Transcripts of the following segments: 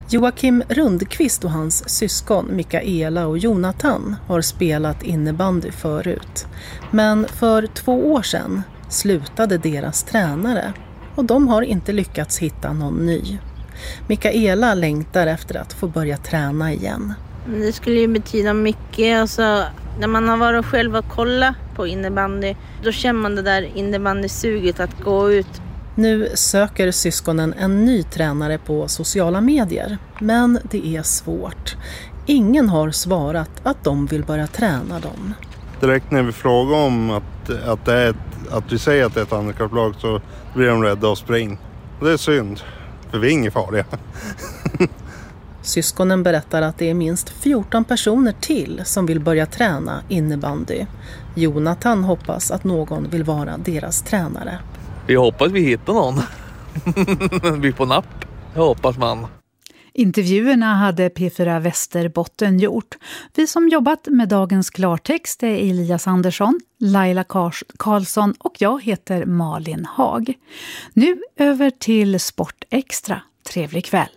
Joakim Rundqvist och hans syskon Mikaela och Jonathan har spelat innebandy förut. Men för 2 år sedan slutade deras tränare och de har inte lyckats hitta någon ny. Mikaela längtar efter att få börja träna igen. Det skulle ju betyda mycket. Alltså, när man har varit själv och kollat på innebandy, då känner man det där innebandysuget att gå ut. Nu söker syskonen en ny tränare på sociala medier, men det är svårt. Ingen har svarat att de vill börja träna dem. Direkt när vi frågar om att vi säger att det är ett handikapplag så blir de rädda och springer. Och det är synd, för vi är inga farliga. Syskonen berättar att det är minst 14 personer till som vill börja träna innebandy. Jonathan hoppas att någon vill vara deras tränare. Vi hoppas vi hittar någon. Vi på napp, hoppas man. Intervjuerna hade P4 Västerbotten gjort. Vi som jobbat med dagens klartext är Elias Andersson, Laila Karlsson och jag heter Malin Hag. Nu över till Sport Extra. Trevlig kväll.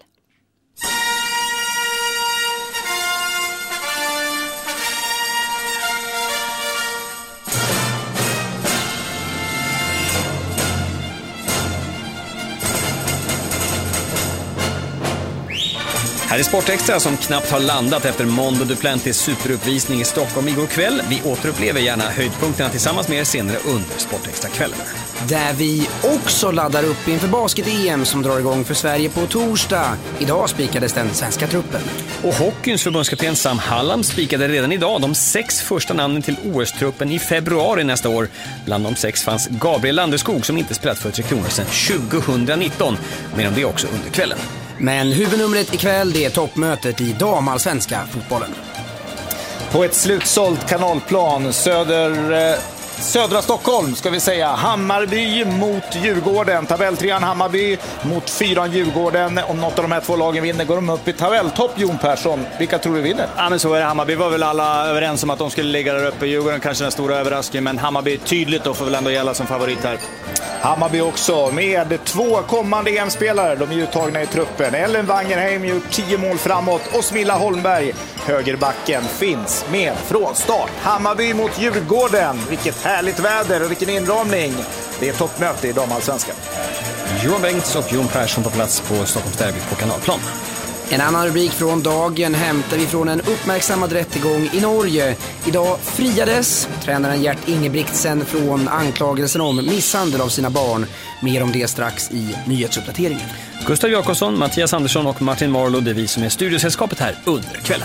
Här är Sportextra som knappt har landat efter Mondo Duplantis superuppvisning i Stockholm igår kväll. Vi återupplever gärna höjdpunkterna tillsammans med er senare under Sportextra-kvällen. Där vi också laddar upp inför basket-EM som drar igång för Sverige på torsdag. Idag spikades den svenska truppen. Och hockeyns förbundskapten Sam Hallam spikade redan idag de 6 första namnen till OS-truppen i februari nästa år. Bland de 6 fanns Gabriel Landeskog som inte spelat för Tre Kronor sedan 2019. Men om det också under kvällen. Men huvudnumret ikväll det är toppmötet i damallsvenska fotbollen. På ett slutsålt kanalplan södra Stockholm ska vi säga. Hammarby mot Djurgården. Tabelltrean Hammarby mot 4 Djurgården. Om något av de här 2 lagen vinner går de upp i tabelltopp. Jon Persson, vilka tror du vinner? Ja, men så är det. Hammarby var väl alla överens om att de skulle ligga där uppe. Djurgården kanske den stora överraskningen, men Hammarby tydligt då får väl ändå gälla som favorit här. Hammarby också med 2 kommande EM-spelare. De är uttagna i truppen. Ellen Wangerheim gjort 10 mål framåt och Smilla Holmberg, högerbacken, finns med från start. Hammarby mot Djurgården. Vilket härligt väder och vilken inramning. Det är toppmöte i damallsvenskan. Johan Bengts och Jon Persson på plats på Stockholms derby på Kanalplan. En annan rubrik från dagen hämtar vi från en uppmärksammad rättegång i Norge. Idag friades tränaren Gert Ingebrigtsen från anklagelsen om misshandel av sina barn. Mer om det strax i nyhetsuppdateringen. Gustav Jakobsson, Mattias Andersson och Martin Marlow, det är vi som är studiosällskapet här under kvällen.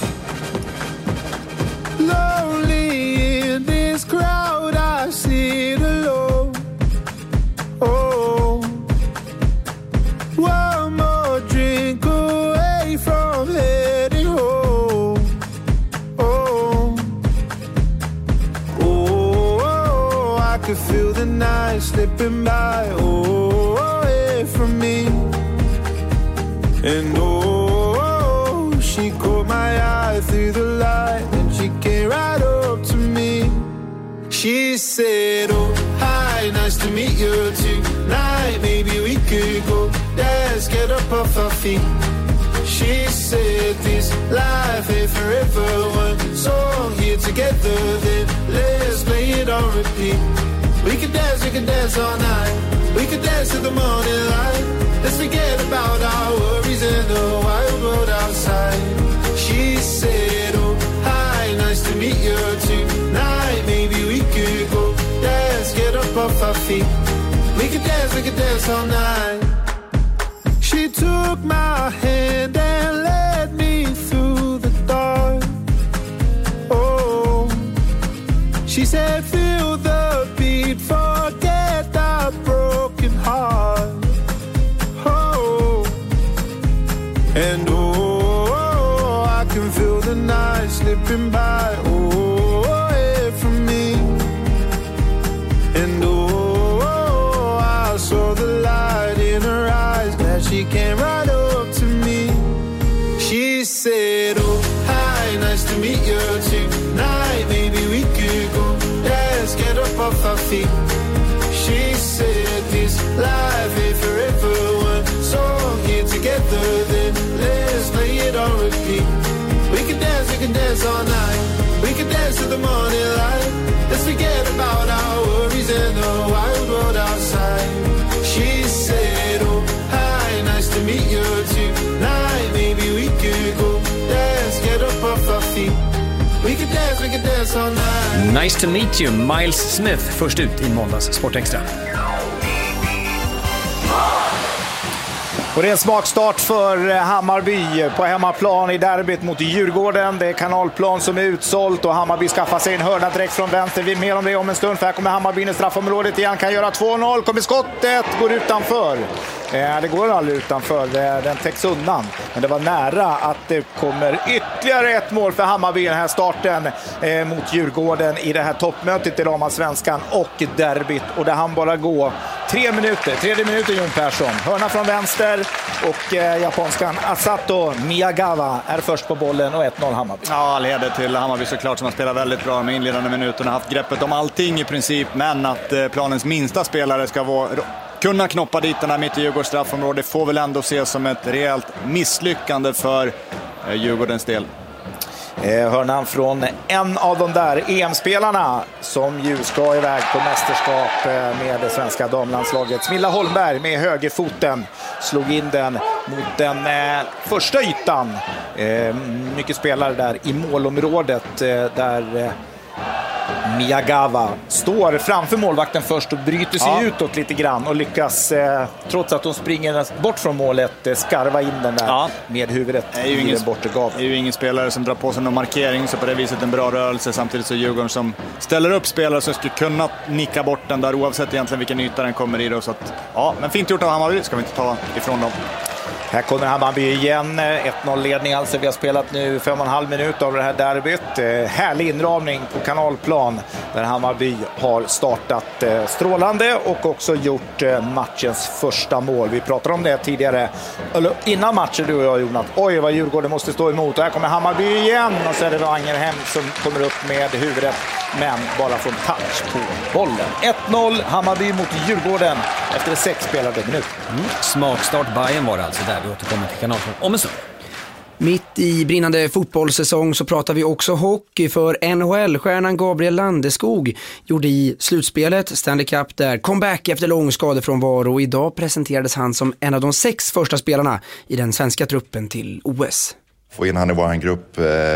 Feel the night slipping by, away from me. And she caught my eye through the light, and she came right up to me. She said, oh, hi, nice to meet you tonight. Maybe we could go dance, get up off our feet. She said this life ain't forever. One song here together, then let's play it on repeat. We could dance all night. We could dance to the morning light. Let's forget about our worries in the wild world outside. She said, oh, hi, nice to meet you tonight. Maybe we could go dance, get up off our feet. We could dance all night. She took my hand and led me through the dark. Oh, she said, feel the beat, forget the broken heart. Oh, and I can feel the night slipping by, away from me. And I saw the light in her eyes, glad she came right up to me. She said, oh, hi, nice to meet you tonight. Maybe we could go dance, get up off our feet. She said this life ain't forever. One song here together, then dance all night. Nice to meet you, Miles Smith, först ut i måndags Sportextra. Och det är en smakstart för Hammarby på hemmaplan i derbyt mot Djurgården. Det är kanalplan som är utsålt och Hammarby skaffar sig en hörna direkt från vänster. Vi är mer om det om en stund, för här kommer Hammarby in i straffområdet igen. Kan göra 2-0, kommer skottet, går utanför. Det går aldrig utanför, den täcks undan. Men det var nära att det kommer ytterligare ett mål för Hammarby i den här starten mot Djurgården i det här toppmötet i Damallsvenskan och derbyt. Och det hann bara gå 3 minuter, tredje minuten Jon Persson. Hörna från vänster och japanskan Asato Miyagawa är först på bollen och 1-0 Hammarby. Ja, leder till Hammarby såklart som har spelat väldigt bra med inledande minuterna. Haft greppet om allting i princip, men att planens minsta spelare ska kunna knoppa dit den här mitt i Djurgårdens straffområde får väl ändå ses som ett rejält misslyckande för Djurgårdens del. Hörnan från en av de där EM-spelarna som ju ska iväg på mästerskap med det svenska damlandslaget. Smilla Holmberg med högerfoten slog in den mot den första ytan. Mycket spelare där i målområdet där Miyagawa står framför målvakten först och bryter sig utåt lite grann och lyckas, trots att hon springer bort från målet, skarva in den där med huvudet i den bortre gav. Det är ju ingen spelare som drar på sig någon markering, så på det viset en bra rörelse. Samtidigt så Djurgården som ställer upp spelare som skulle kunna nicka bort den där oavsett egentligen vilken yta den kommer i då. Så att, men fint gjort av Hammarby, ska vi inte ta ifrån dem. Här kommer Hammarby igen, 1-0-ledning alltså. Vi har spelat nu 5,5 minuter av det här derbyt. Härlig inramning på kanalplan där Hammarby har startat strålande och också gjort matchens första mål. Vi pratade om det tidigare, eller innan matchen du och jag, Jonas. Oj, vad Djurgården måste stå emot. Och här kommer Hammarby igen och så är det Angerhem som kommer upp med huvudet, men bara från touch på bollen. 1-0 Hammarby mot Djurgården efter 6 spelade minuter. Smakstart Bayern var det alltså där. Vi återkommer till kanalen om en stund. Mitt i brinnande fotbollssäsong så pratar vi också hockey, för NHL-stjärnan Gabriel Landeskog gjorde i slutspelet Stanley Cup där comeback efter lång skadefrånvaro, och idag presenterades han som en av de 6 första spelarna i den svenska truppen till OS. Få in han i vår grupp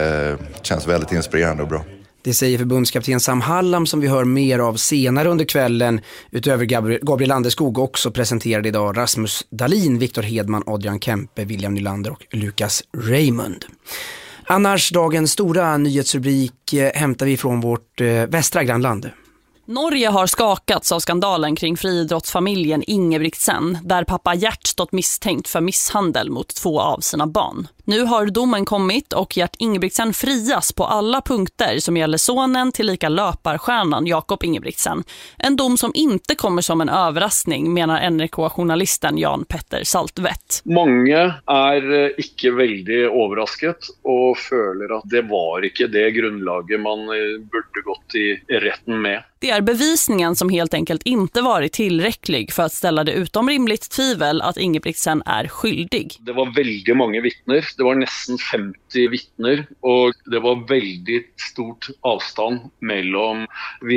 känns väldigt inspirerande och bra. Det säger förbundskapten Sam Hallam, som vi hör mer av senare under kvällen. Utöver Gabriel Landeskog också presenterade idag Rasmus Dahlin, Viktor Hedman, Adrian Kempe, William Nylander och Lucas Raymond. Annars dagens stora nyhetsrubrik hämtar vi från vårt västra grannland. Norge har skakats av skandalen kring friidrottsfamiljen Ingebrigtsen, där pappa Gert stått misstänkt för misshandel mot 2 av sina barn. Nu har domen kommit och Gert Ingebrigtsen frias på alla punkter som gäller sonen till lika löparstjärnan Jakob Ingebrigtsen. En dom som inte kommer som en överraskning, menar NRK-journalisten Jan Petter Saltvedt. Många är inte väldigt överraskat och känner att det var inte det grundlaget man borde gått i rätten med. Det är bevisningen som helt enkelt inte varit tillräcklig för att ställa det utom rimligt tvivel att Ingebrigtsen är skyldig. Det var väldigt många vittnen. Det var nästan 50 vittner och det var väldigt stort avstånd mellan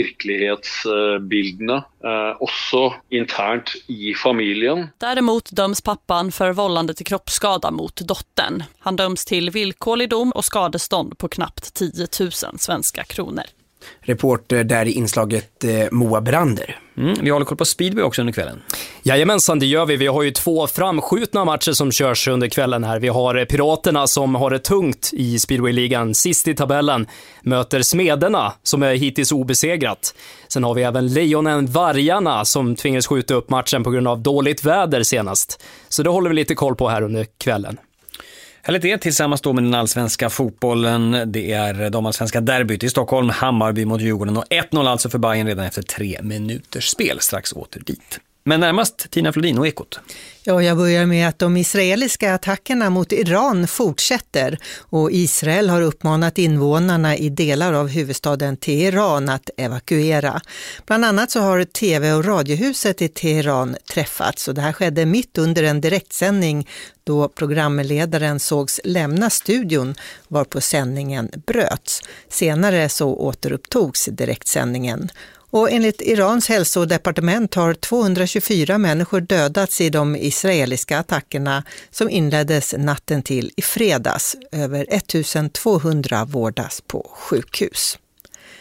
verklighetsbilderna, också internt i familjen. Däremot döms pappan för vållande till kroppsskada mot dottern. Han döms till villkorlig dom och skadestånd på knappt 10 000 svenska kronor. Reporter där i inslaget Moa Brander. Vi håller koll på speedway också under kvällen. Jajamensan, det gör vi. Vi har ju 2 framskjutna matcher som körs under kvällen här. Vi har Piraterna som har det tungt i speedwayligan, sist i tabellen, möter Smederna som är hittills obesegrat. Sen har vi även Lejonen Vargarna som tvingades skjuta upp matchen på grund av dåligt väder senast. Så det håller vi lite koll på här under kvällen. Härligt det, tillsammans då med den allsvenska fotbollen. Det är de allsvenska derbyt i Stockholm, Hammarby mot Djurgården och 1-0 alltså för Bayern redan efter 3 minuters spel. Strax åter dit. Men närmast Tina Flodin och Ekot. Ja, jag börjar med att de israeliska attackerna mot Iran fortsätter och Israel har uppmanat invånarna i delar av huvudstaden Teheran att evakuera. Bland annat så har TV- och radiohuset i Teheran träffats och det här skedde mitt under en direktsändning då programledaren sågs lämna studion varpå sändningen bröts. Senare så återupptogs direktsändningen. Och enligt Irans hälsodepartement har 224 människor dödats i de israeliska attackerna som inleddes natten till i fredags. Över 1200 vårdas på sjukhus.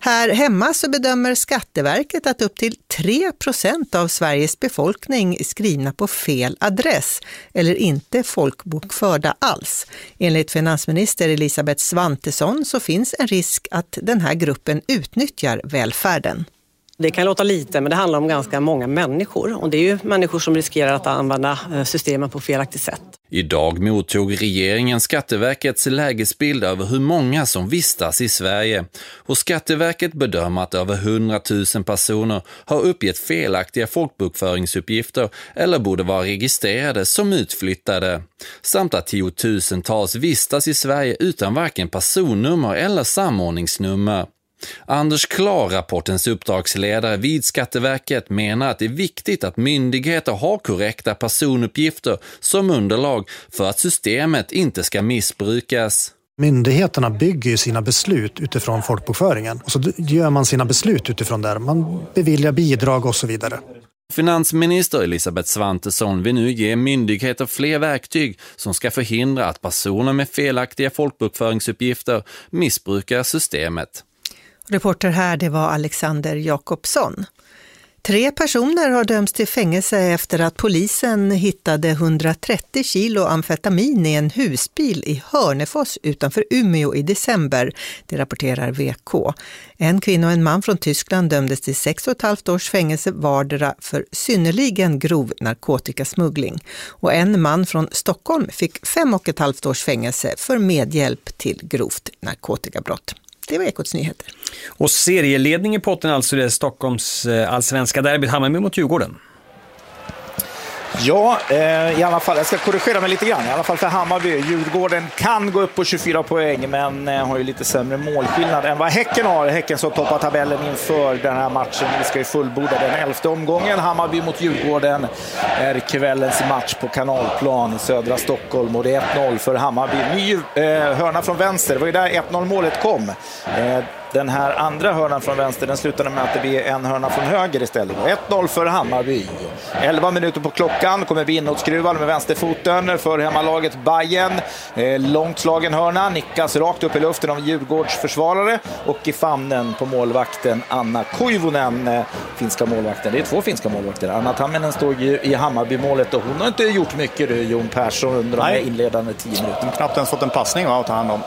Här hemma så bedömer Skatteverket att upp till 3% av Sveriges befolkning är skrivna på fel adress eller inte folkbokförda alls. Enligt finansminister Elisabeth Svantesson så finns en risk att den här gruppen utnyttjar välfärden. Det kan låta lite, men det handlar om ganska många människor. Och det är ju människor som riskerar att använda systemen på felaktigt sätt. Idag mottog regeringen Skatteverkets lägesbild över hur många som vistas i Sverige. Och Skatteverket bedömer att över 100 000 personer har uppgett felaktiga folkbokföringsuppgifter eller borde vara registrerade som utflyttade. Samt att tiotusentals vistas i Sverige utan varken personnummer eller samordningsnummer. Anders Klar, rapportens uppdragsledare vid Skatteverket, menar att det är viktigt att myndigheter har korrekta personuppgifter som underlag för att systemet inte ska missbrukas. Myndigheterna bygger ju sina beslut utifrån folkbokföringen och så gör man sina beslut utifrån där. Man beviljar bidrag och så vidare. Finansminister Elisabeth Svantesson vill nu ge myndigheter fler verktyg som ska förhindra att personer med felaktiga folkbokföringsuppgifter missbrukar systemet. Reporter här, det var Alexander Jakobsson. 3 personer har dömts till fängelse efter att polisen hittade 130 kilo amfetamin i en husbil i Hörnefors utanför Umeå i december. Det rapporterar VK. En kvinna och en man från Tyskland dömdes till 6,5 års fängelse vardera för synnerligen grov narkotikasmuggling. Och en man från Stockholm fick 5,5 års fängelse för medhjälp till grovt narkotikabrott. Det var Ekots nyheter. Och serieledning i potten, alltså det Stockholms allsvenska derbyt, Hammarby mot Djurgården. Ja, i alla fall, jag ska korrigera mig lite grann. I alla fall för Hammarby. Djurgården kan gå upp på 24 poäng men har ju lite sämre målskillnad än vad Häcken har. Häcken som toppar tabellen inför den här matchen. Vi ska ju fullborda den 11:e omgången. Hammarby mot Djurgården är kvällens match på Kanalplan i södra Stockholm. Och det är 1-0 för Hammarby. Ny hörna från vänster. Det var ju där 1-0-målet kom. Den här andra hörnan från vänster, den slutade med att det blir en hörna från höger istället. 1-0 för Hammarby. 11 minuter på klockan, kommer vi inåtskruvad med vänsterfoten för hemmalaget Bayern. Långt slagen hörna, nickas rakt upp i luften av Djurgårds försvarare. Och i famnen på målvakten Anna Koivunen, finska målvakten. Det är 2 finska målvakter. Anna Tamminen står ju i Hammarby-målet och hon har inte gjort mycket, Jon Persson, under de inledande 10 minuterna. Knappt ens fått en passning att ta hand om.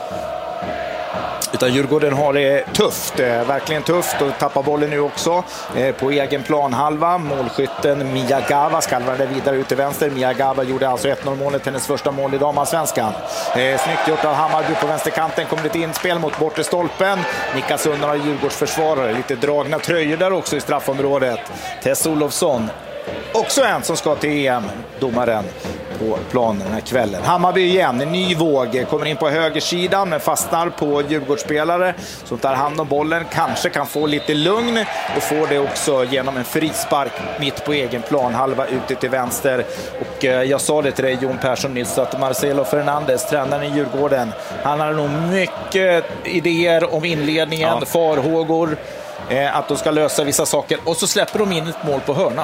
Utan Djurgården har det tufft, verkligen tufft, och tappar bollen nu också på egen planhalva. Målskytten Miyagawa skallrade vidare ut till vänster. Miyagawa gjorde alltså 1-0-målet, hennes första mål i damallsvenskan. Snyggt gjort av Hammarby på vänsterkanten, kommer ett inspel mot bortre stolpen. Nickas undan av Djurgårds försvarare. Lite dragna tröjor där också i straffområdet. Tess Olofsson, också en som ska till EM, domaren på planen den här kvällen. Hammarby igen, en ny våg, kommer in på högersidan men fastnar på Djurgårdsspelare som tar hand om bollen, kanske kan få lite lugn och får det också genom en frispark mitt på egen plan, halva ute till vänster. Och jag sa det till dig, Jon Persson, nyss, att Marcelo Fernandes, tränaren i Djurgården, han har nog mycket idéer om inledningen, farhågor att de ska lösa vissa saker, och så släpper de in ett mål på hörna.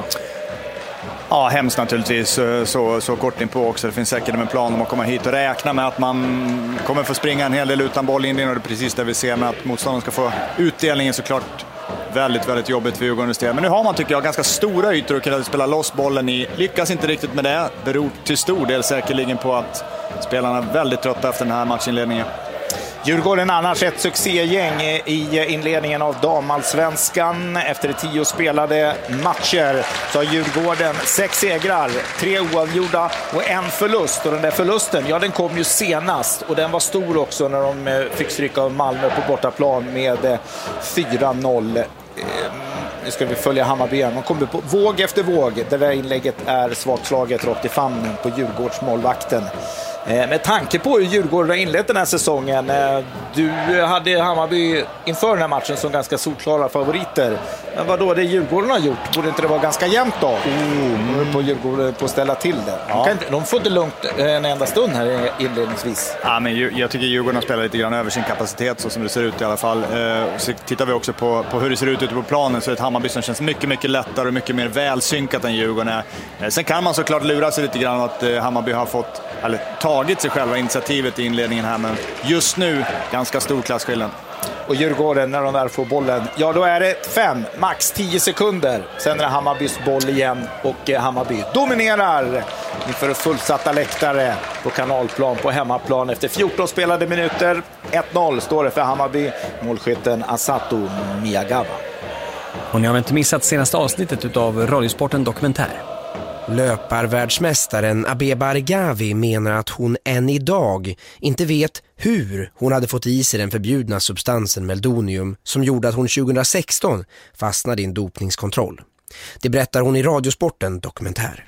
Ja, hemskt naturligtvis, så kort in på också. Det finns säkert en plan om att komma hit och räkna med att man kommer få springa en hel del utan bollinledning, och det är precis det vi ser med att motståndaren ska få utdelningen, såklart väldigt, väldigt jobbigt för Djurgårdens del. Men nu har man, tycker jag, ganska stora ytor och kan spela loss bollen i. Lyckas inte riktigt med det. Beror till stor del säkerligen på att spelarna är väldigt trötta efter den här matchinledningen. Djurgården annars ett succégäng i inledningen av damallsvenskan. Efter 10 spelade matcher så har Djurgården 6 segrar, 3 oavgjorda och 1 förlust. Och den där förlusten, ja, den kom ju senast, och den var stor också när de fick stryka av Malmö på bortaplan med 4-0. Nu ska vi följa Hammarby igen. Man kommer på våg efter våg. Det där inlägget är svagt slaget rakt i famnen på Djurgårdsmålvakten. Med tanke på hur Djurgården har inlett den här säsongen, du hade Hammarby inför den här matchen som ganska solklara favoriter. Men vad då det Djurgården har gjort? Borde inte det vara ganska jämnt då? På Djurgården på att ställa till det. Ja. De får inte lugnt en enda stund här inledningsvis. Ja, men jag tycker Djurgården spelar lite grann över sin kapacitet, så som det ser ut i alla fall. Så tittar vi också på hur det ser ut ute på planen, så är ett Hammarby som känns mycket, mycket lättare och mycket mer välsynkat än Djurgården är. Sen kan man såklart lura sig lite grann att Hammarby har fått, eller tagit sig själva initiativet i inledningen här, men just nu ganska stor klasskillnad. Och Djurgården, när de där får bollen, ja då är det 5, max 10 sekunder. Sen är det Hammarbys boll igen och Hammarby dominerar inför fullsatta läktare på Kanalplan på hemmaplan. Efter 14 spelade minuter, 1-0 står det för Hammarby. Målskytten Asato Miyagawa. Och ni har inte missat senaste avsnittet av Radiosporten Dokumentär. Löparvärldsmästaren Abeba Aregawi menar att hon än idag inte vet hur hon hade fått i sig den förbjudna substansen meldonium som gjorde att hon 2016 fastnade i en dopningskontroll. Det berättar hon i Radiosporten Dokumentär.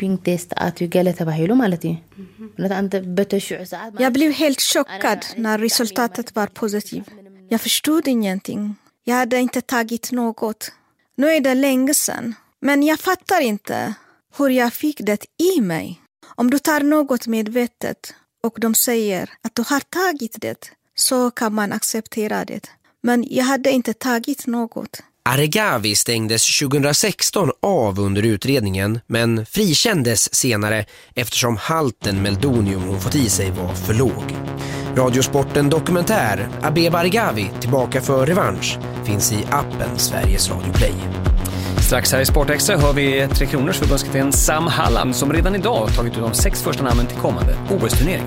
Jag blev helt chockad när resultatet var positivt. Jag förstod ingenting. Jag hade inte tagit något. Nu är det länge sedan. Men jag fattar inte hur jag fick det i mig. Om du tar något medvetet och de säger att du har tagit det, så kan man acceptera det. Men jag hade inte tagit något. Aregawi stängdes 2016 av under utredningen men frikändes senare eftersom halten meldonium hon fått i sig var för låg. Radiosporten Dokumentär, Abeba Aregawi tillbaka för revansch, finns i appen Sveriges Radio Play. Strax här i Sportextra hör vi 3 Kronors förbundskapten Sam Hallam som redan idag tagit ut de 6 första namnen till kommande OS-turnering.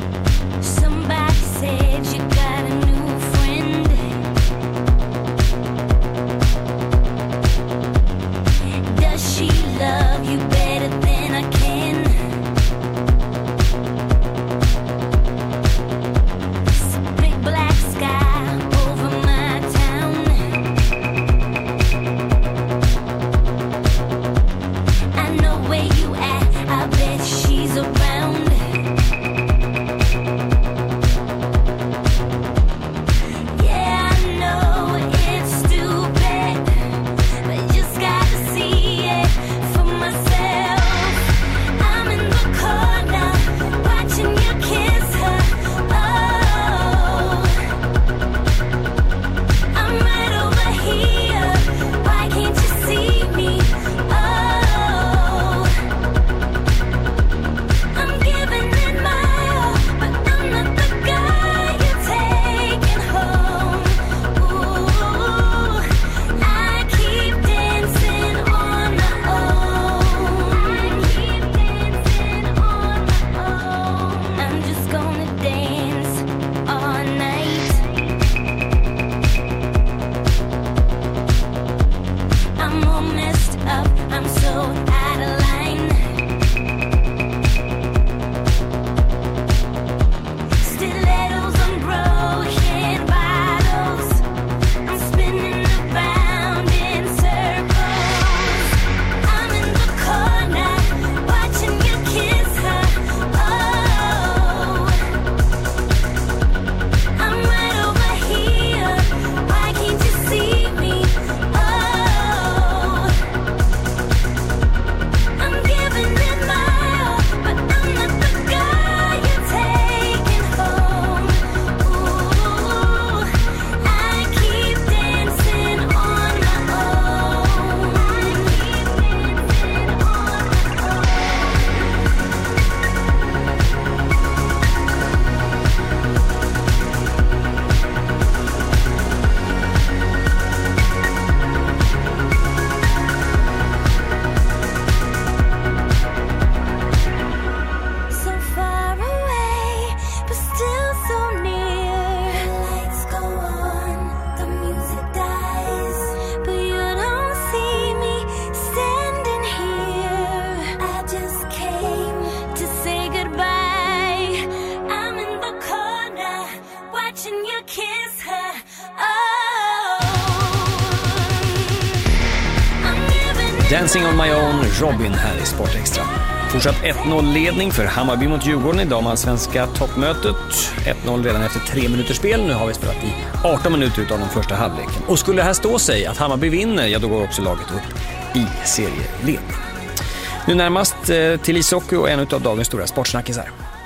Dancing on my own, Robin här i Sportextra. Fortsatt 1-0-ledning för Hammarby mot Djurgården i damallsvenska toppmötet. 1-0 redan efter 3 minuters spel. Nu har vi spelat i 18 minuter utav den första halvleken. Och skulle det här stå sig att Hammarby vinner, ja då går också laget upp i serieledning. Nu närmast till ishockey och en av dagens stora sportsnackisar.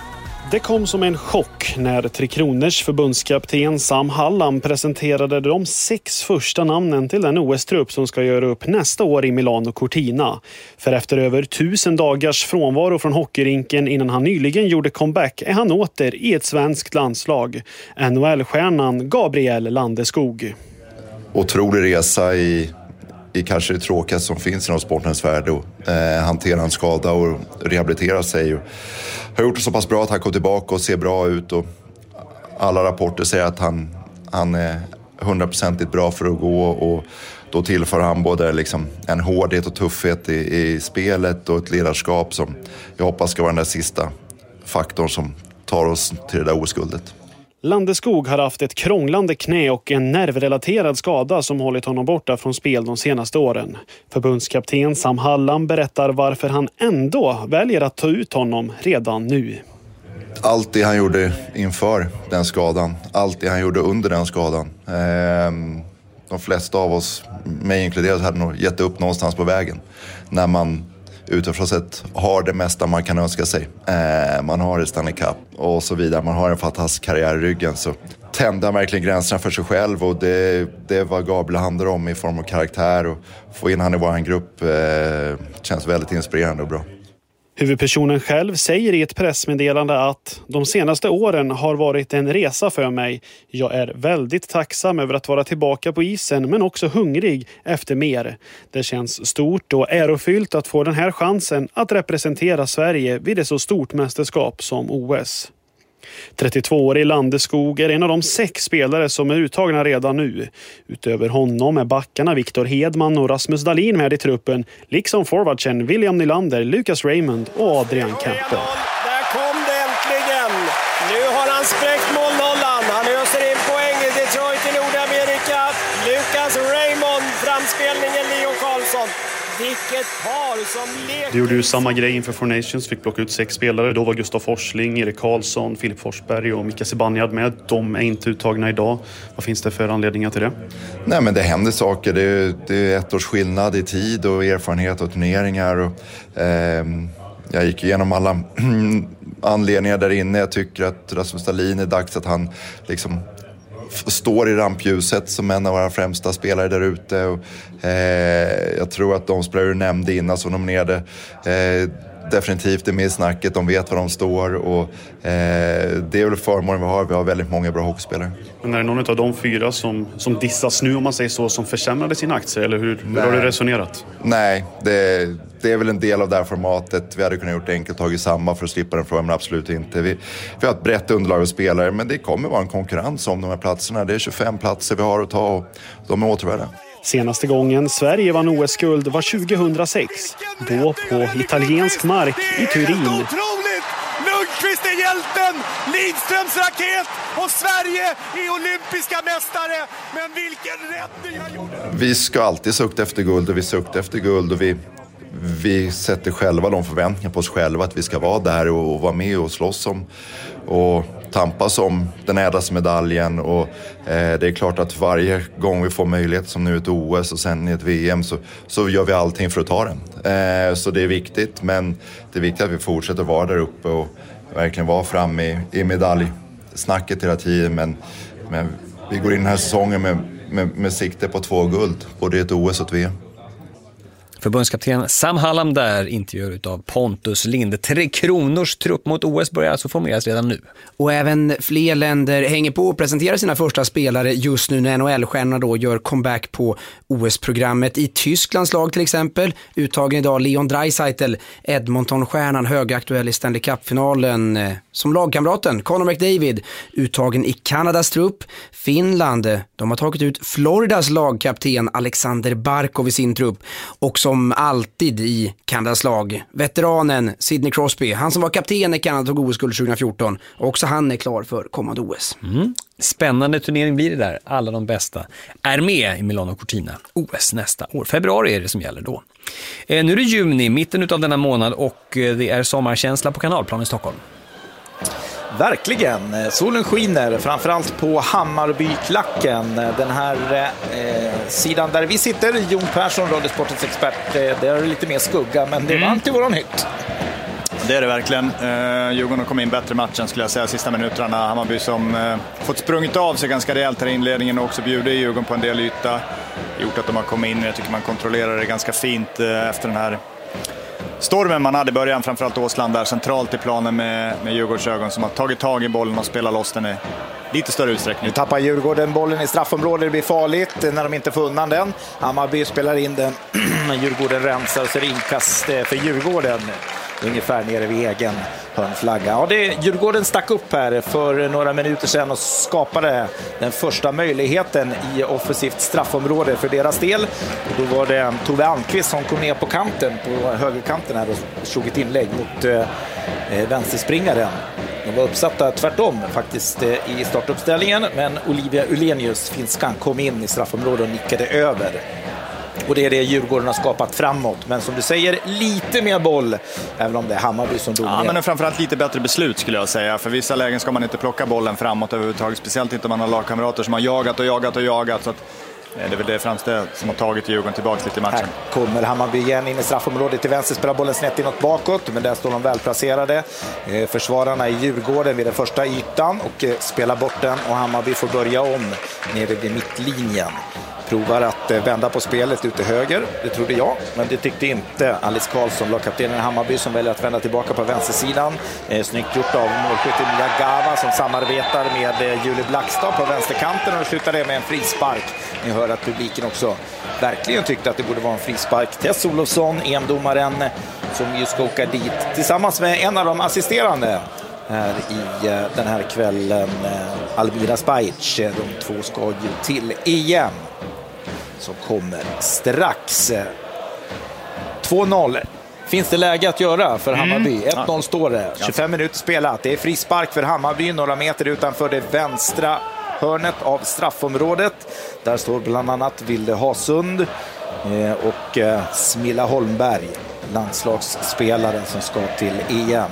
Det kom som en chock när Tre Kronors förbundskapten Sam Hallam presenterade de 6 första namnen till den OS-trupp som ska göra upp nästa år i Milano Cortina. För efter över 1000 dagars frånvaro från hockeyrinken innan han nyligen gjorde comeback är han åter i ett svenskt landslag. NHL-stjärnan Gabriel Landeskog. Otrolig resa i kanske det tråkigaste som finns inom sportens värld och hantera en skada och rehabilitera sig. Och har gjort det så pass bra att han kom tillbaka och ser bra ut och alla rapporter säger att han är 100% bra för att gå och då tillför han både liksom en hårdhet och tuffhet i spelet och ett ledarskap som jag hoppas ska vara den där sista faktorn som tar oss till det där OS-guldet. Landeskog har haft ett krånglande knä och en nervrelaterad skada som hållit honom borta från spel de senaste åren. Förbundskapten Sam Hallam berättar varför han ändå väljer att ta ut honom redan nu. Allt det han gjorde inför den skadan, allt det han gjorde under den skadan. De flesta av oss, mig inkluderat, hade nog gett upp någonstans på vägen. När man utifrån sett har det mesta man kan önska sig. Man har ett Stanley Cup och så vidare. Man har en fantastisk karriär i ryggen. Så tände han verkligen gränserna för sig själv. Och det var Gabriel handlar om i form av karaktär. Och få in han i vår grupp känns väldigt inspirerande och bra. Huvudpersonen själv säger i ett pressmeddelande att de senaste åren har varit en resa för mig. Jag är väldigt tacksam över att vara tillbaka på isen men också hungrig efter mer. Det känns stort och ärofyllt att få den här chansen att representera Sverige vid ett så stort mästerskap som OS. 32-årig Landeskog är en av de 6 spelare som är uttagna redan nu. Utöver honom är backarna Victor Hedman och Rasmus Dahlin med i truppen, liksom forwardsen William Nylander, Lucas Raymond och Adrian Kempe. Där kom det äntligen! Nu har han spräckt målnollan. Han öser in poäng i Detroit i Nordamerika. Lucas Raymond, framspelningen Leo Karlsson. Vilket par som leker. Du gjorde ju samma grej inför Four Nations, fick plocka ut 6 spelare. Då var Gustav Forsling, Erik Karlsson, Filip Forsberg och Mika Zibanejad med. De är inte uttagna idag. Vad finns det för anledningar till det? Nej, men det händer saker. Det är 1 års skillnad i tid och erfarenhet och turneringar. Och, jag gick igenom alla anledningar där inne. Jag tycker att Rasmus Dahlin är dags att han liksom står i rampljuset som en av våra främsta spelare där ute. Och, jag tror att de spelare du nämnde innan som nominerade definitivt är med i snacket. De vet var de står och det är väl förmånen vi har. Vi har väldigt många bra hockeyspelare. Men är det någon av de 4 som dissas nu, om man säger så, som försämrade sina aktier? Eller hur har du resonerat? Nej, det är väl en del av det här formatet. Vi hade kunnat gjort det enkelt, tagit samma för att slippa den frågan, men absolut inte. Vi har ett brett underlag av spelare, men det kommer vara en konkurrens om de här platserna. Det är 25 platser vi har att ta och de är återvärda. Senaste gången Sverige vann OS-guld var 2006. Då på italiensk mark i Turin. Otroligt! Lundqvist är hjälten! Lidströms raket! Och Sverige är olympiska mästare! Men vilken räddning han gjorde! Vi ska alltid sukta efter guld och vi suktar efter guld och vi sätter själva de förväntningar på oss själva att vi ska vara där och vara med och slåss om och tampas om den ädlaste medaljen och det är klart att varje gång vi får möjlighet som nu ett OS och sen i ett VM så gör vi allting för att ta den. Så det är viktigt, men det är viktigt att vi fortsätter vara där uppe och verkligen vara fram i medaljsnacket hela tiden, men vi går in den här säsongen med sikte på 2 guld, både ett OS och ett VM. Förbundskapten Sam Hallam där, intervjuer av Pontus Linde. 3 Kronors trupp mot OS börjar alltså formeras redan nu. Och även fler länder hänger på och presenterar sina första spelare just nu när NHL-stjärnorna då gör comeback på OS-programmet. I Tysklands lag till exempel, uttagen idag Leon Draisaitl, Edmonton-stjärnan, högaktuell i Stanley Cup-finalen. Som lagkamraten Connor McDavid, uttagen i Kanadas trupp. Finland, de har tagit ut Floridas lagkapten Alexander Barkov i sin trupp. Och som alltid i Kanadas lag, veteranen Sidney Crosby, han som var kapten i Kanada tog OS-guld 2014. Också han är klar för kommande OS. Spännande turnering blir det där. Alla de bästa är med i Milano Cortina OS nästa år. Februari är det som gäller då. Nu är det juni, mitten av denna månad, och det är sommarkänsla på Kanalplan i Stockholm. Verkligen, solen skiner framförallt på Hammarbyklacken. Den här sidan där vi sitter, Jon Persson, Radiosportens expert, det är lite mer skugga, men det är varmt i våran hytt. det är det verkligen. Djurgården kom in bättre matchen skulle jag säga sista minuterna. Hammarby som fått sprungit av sig ganska rejält här i inledningen och också bjuder Djurgården på en del yta. Gjort att de har kommit in. Jag tycker man kontrollerar det ganska fint efter den här stormen man hade i början. Framförallt Åsland där centralt i planen med Djurgårdsögon som har tagit tag i bollen och spelat loss den i lite större utsträckning. Nu tappar Djurgården bollen i straffområdet. Det blir farligt när de inte får undan den. Hammarby spelar in den. Djurgården rensar och så är det inkast för Djurgården. Ungefär nere vid egen hörnflagga. Ja, Djurgården stack upp här för några minuter sedan och skapade den första möjligheten i offensivt straffområde för deras del. Och då var det Tove Almqvist som kom ner på kanten, på högerkanten här och slog ett inlägg mot vänsterspringaren. De var uppsatta tvärtom faktiskt i startuppställningen, men Olivia Ulenius, finskan, kom in i straffområdet och nickade över. Och det är det Djurgården har skapat framåt. Men som du säger, lite mer boll, även om det är Hammarby som dominerar. Ja, men framförallt lite bättre beslut skulle jag säga. För vissa lägen ska man inte plocka bollen framåt överhuvudtaget. Speciellt inte om man har lagkamrater som har jagat. Så att det är väl det främst som har tagit Djurgården tillbaka lite i matchen. Här kommer Hammarby igen in i straffområdet till vänster, spelar bollen snett inåt bakåt, men där står de välplacerade. Försvararna i Djurgården vid den första ytan och spelar bort den, och Hammarby får börja om nere vid mittlinjen. Provar att vända på spelet ut till höger, det trodde jag, men det tyckte inte Alice Karlsson, lagkaptenen i Hammarby, som väljer att vända tillbaka på vänstersidan. Snyggt gjort av målskytten Mia Gava som samarbetar med Julie Blackstad på vänsterkanten och slutar det med en frispark. Ni hör att publiken också verkligen tyckte att det borde vara en frispark. Tess Olofsson, EM-domaren, som ju ska åka dit tillsammans med en av de assisterande här i den här kvällen, Almira Spajic. De två ska ju till EM som kommer strax. 2-0 finns det läge att göra för Hammarby. 1-0 står det, 25 minuter spelat. Det är frispark för Hammarby några meter utanför det vänstra hörnet av straffområdet. Där står bland annat Vilde Hasund och Smilla Holmberg, landslagsspelaren som ska till EM.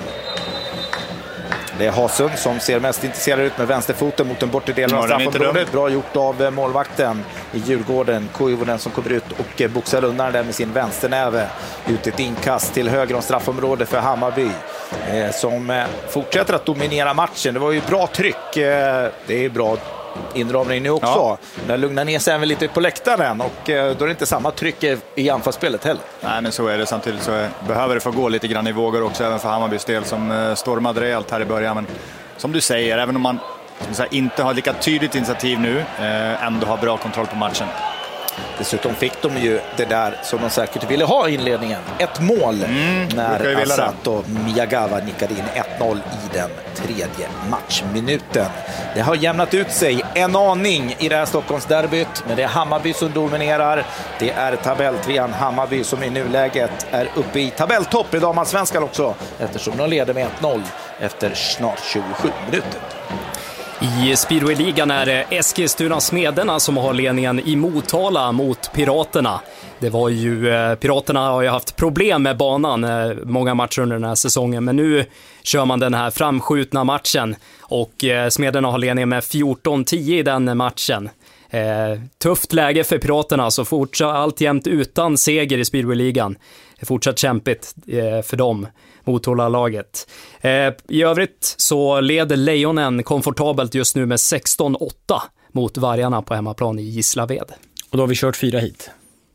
Det är Hasund som ser mest intresserad ut med vänsterfoten mot den bortre delen av straffområdet. Bra gjort av målvakten i Djurgården, Koivunen, som kommer ut och boxar undan den med sin vänsternäve. Ut ett inkast till höger om straffområdet för Hammarby som fortsätter att dominera matchen. Det var ju bra tryck. Det är bra inramning nu också. Ja. Den lugnar ner sig även lite på läktaren, och då är det inte samma tryck i anfallsspelet heller. Nej, men så är det. Samtidigt så behöver det få gå lite grann i vågor också, även för Hammarbys del som stormade rejält här i början. Men som du säger, även om man inte har lika tydligt initiativ nu, ändå har bra kontroll på matchen. Dessutom fick de ju det där som de säkert ville ha i inledningen. Ett mål när Asat och Miyagawa nickade in 1-0 i den tredje matchminuten. Det har jämnat ut sig en aning i det här Stockholmsderbyt, men det är Hammarby som dominerar. Det är tabelltrean Hammarby som i nuläget är uppe i tabelltopp i damallsvenskan också, eftersom de leder med 1-0 efter snart 27 minuter. I speedway-ligan är det Eskilstuna Smederna som har ledningen i Motala mot Piraterna. Det var ju, Piraterna har ju haft problem med banan många matcher under den här säsongen, men nu kör man den här framskjutna matchen och Smederna har ledningen med 14-10 i den matchen. Tufft läge för Piraterna, så fortsatt alltjämt utan seger i speedway-ligan. Det är fortsatt kämpigt för dem, Motala-laget. I övrigt så leder Lejonen komfortabelt just nu med 16-8 mot Vargarna på hemmaplan i Gislaved. Och då har vi kört 4 hit.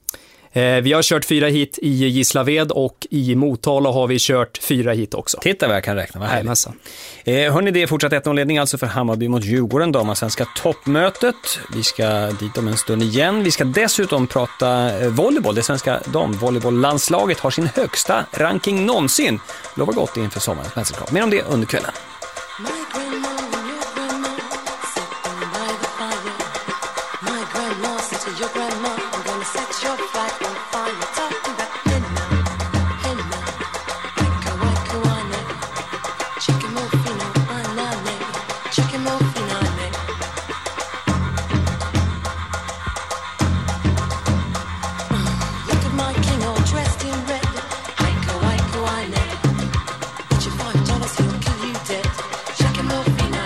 Vi har kört 4 hit i Gislaved, och i Motala har vi kört 4 hit också. Titta vad jag kan räkna, vad härligt. Hörrni, det är fortsatt 1-0-ledning alltså för Hammarby mot Djurgården, damallsvenska toppmötet. Vi ska dit om en stund igen. Vi ska dessutom prata volleyboll. Det svenska damvolleyboll-landslaget har sin högsta ranking någonsin. Lovar gott inför sommarens mästerskap. Mer om det under kvällen. $5, he'll kill you dead. Check him off,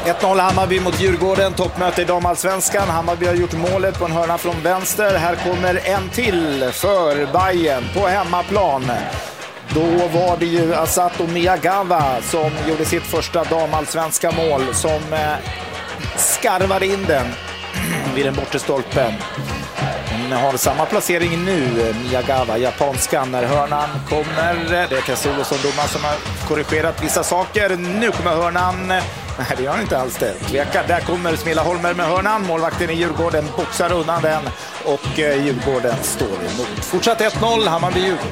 1-0 Hammarby mot Djurgården, toppmöte i damallsvenskan. Hammarby har gjort målet på en hörna från vänster. Här kommer en till för Bayern på hemmaplan. Då var det ju Asato Miyagawa som gjorde sitt första damallsvenska mål, som skarvade in den vid den bortre stolpen. Hon har samma placering nu, Miyagawa, japanskan, när hörnan kommer. Det är Tesolo som domaren som har korrigerat vissa saker. Nu kommer hörnan. Nej, det gör han inte alls det. Tvekar. Där kommer Smilla Holmberg med hörnan. Målvakten i Djurgården boxar undan den och Djurgården står emot. Fortsatt 1-0, Hammarby-Djurgården.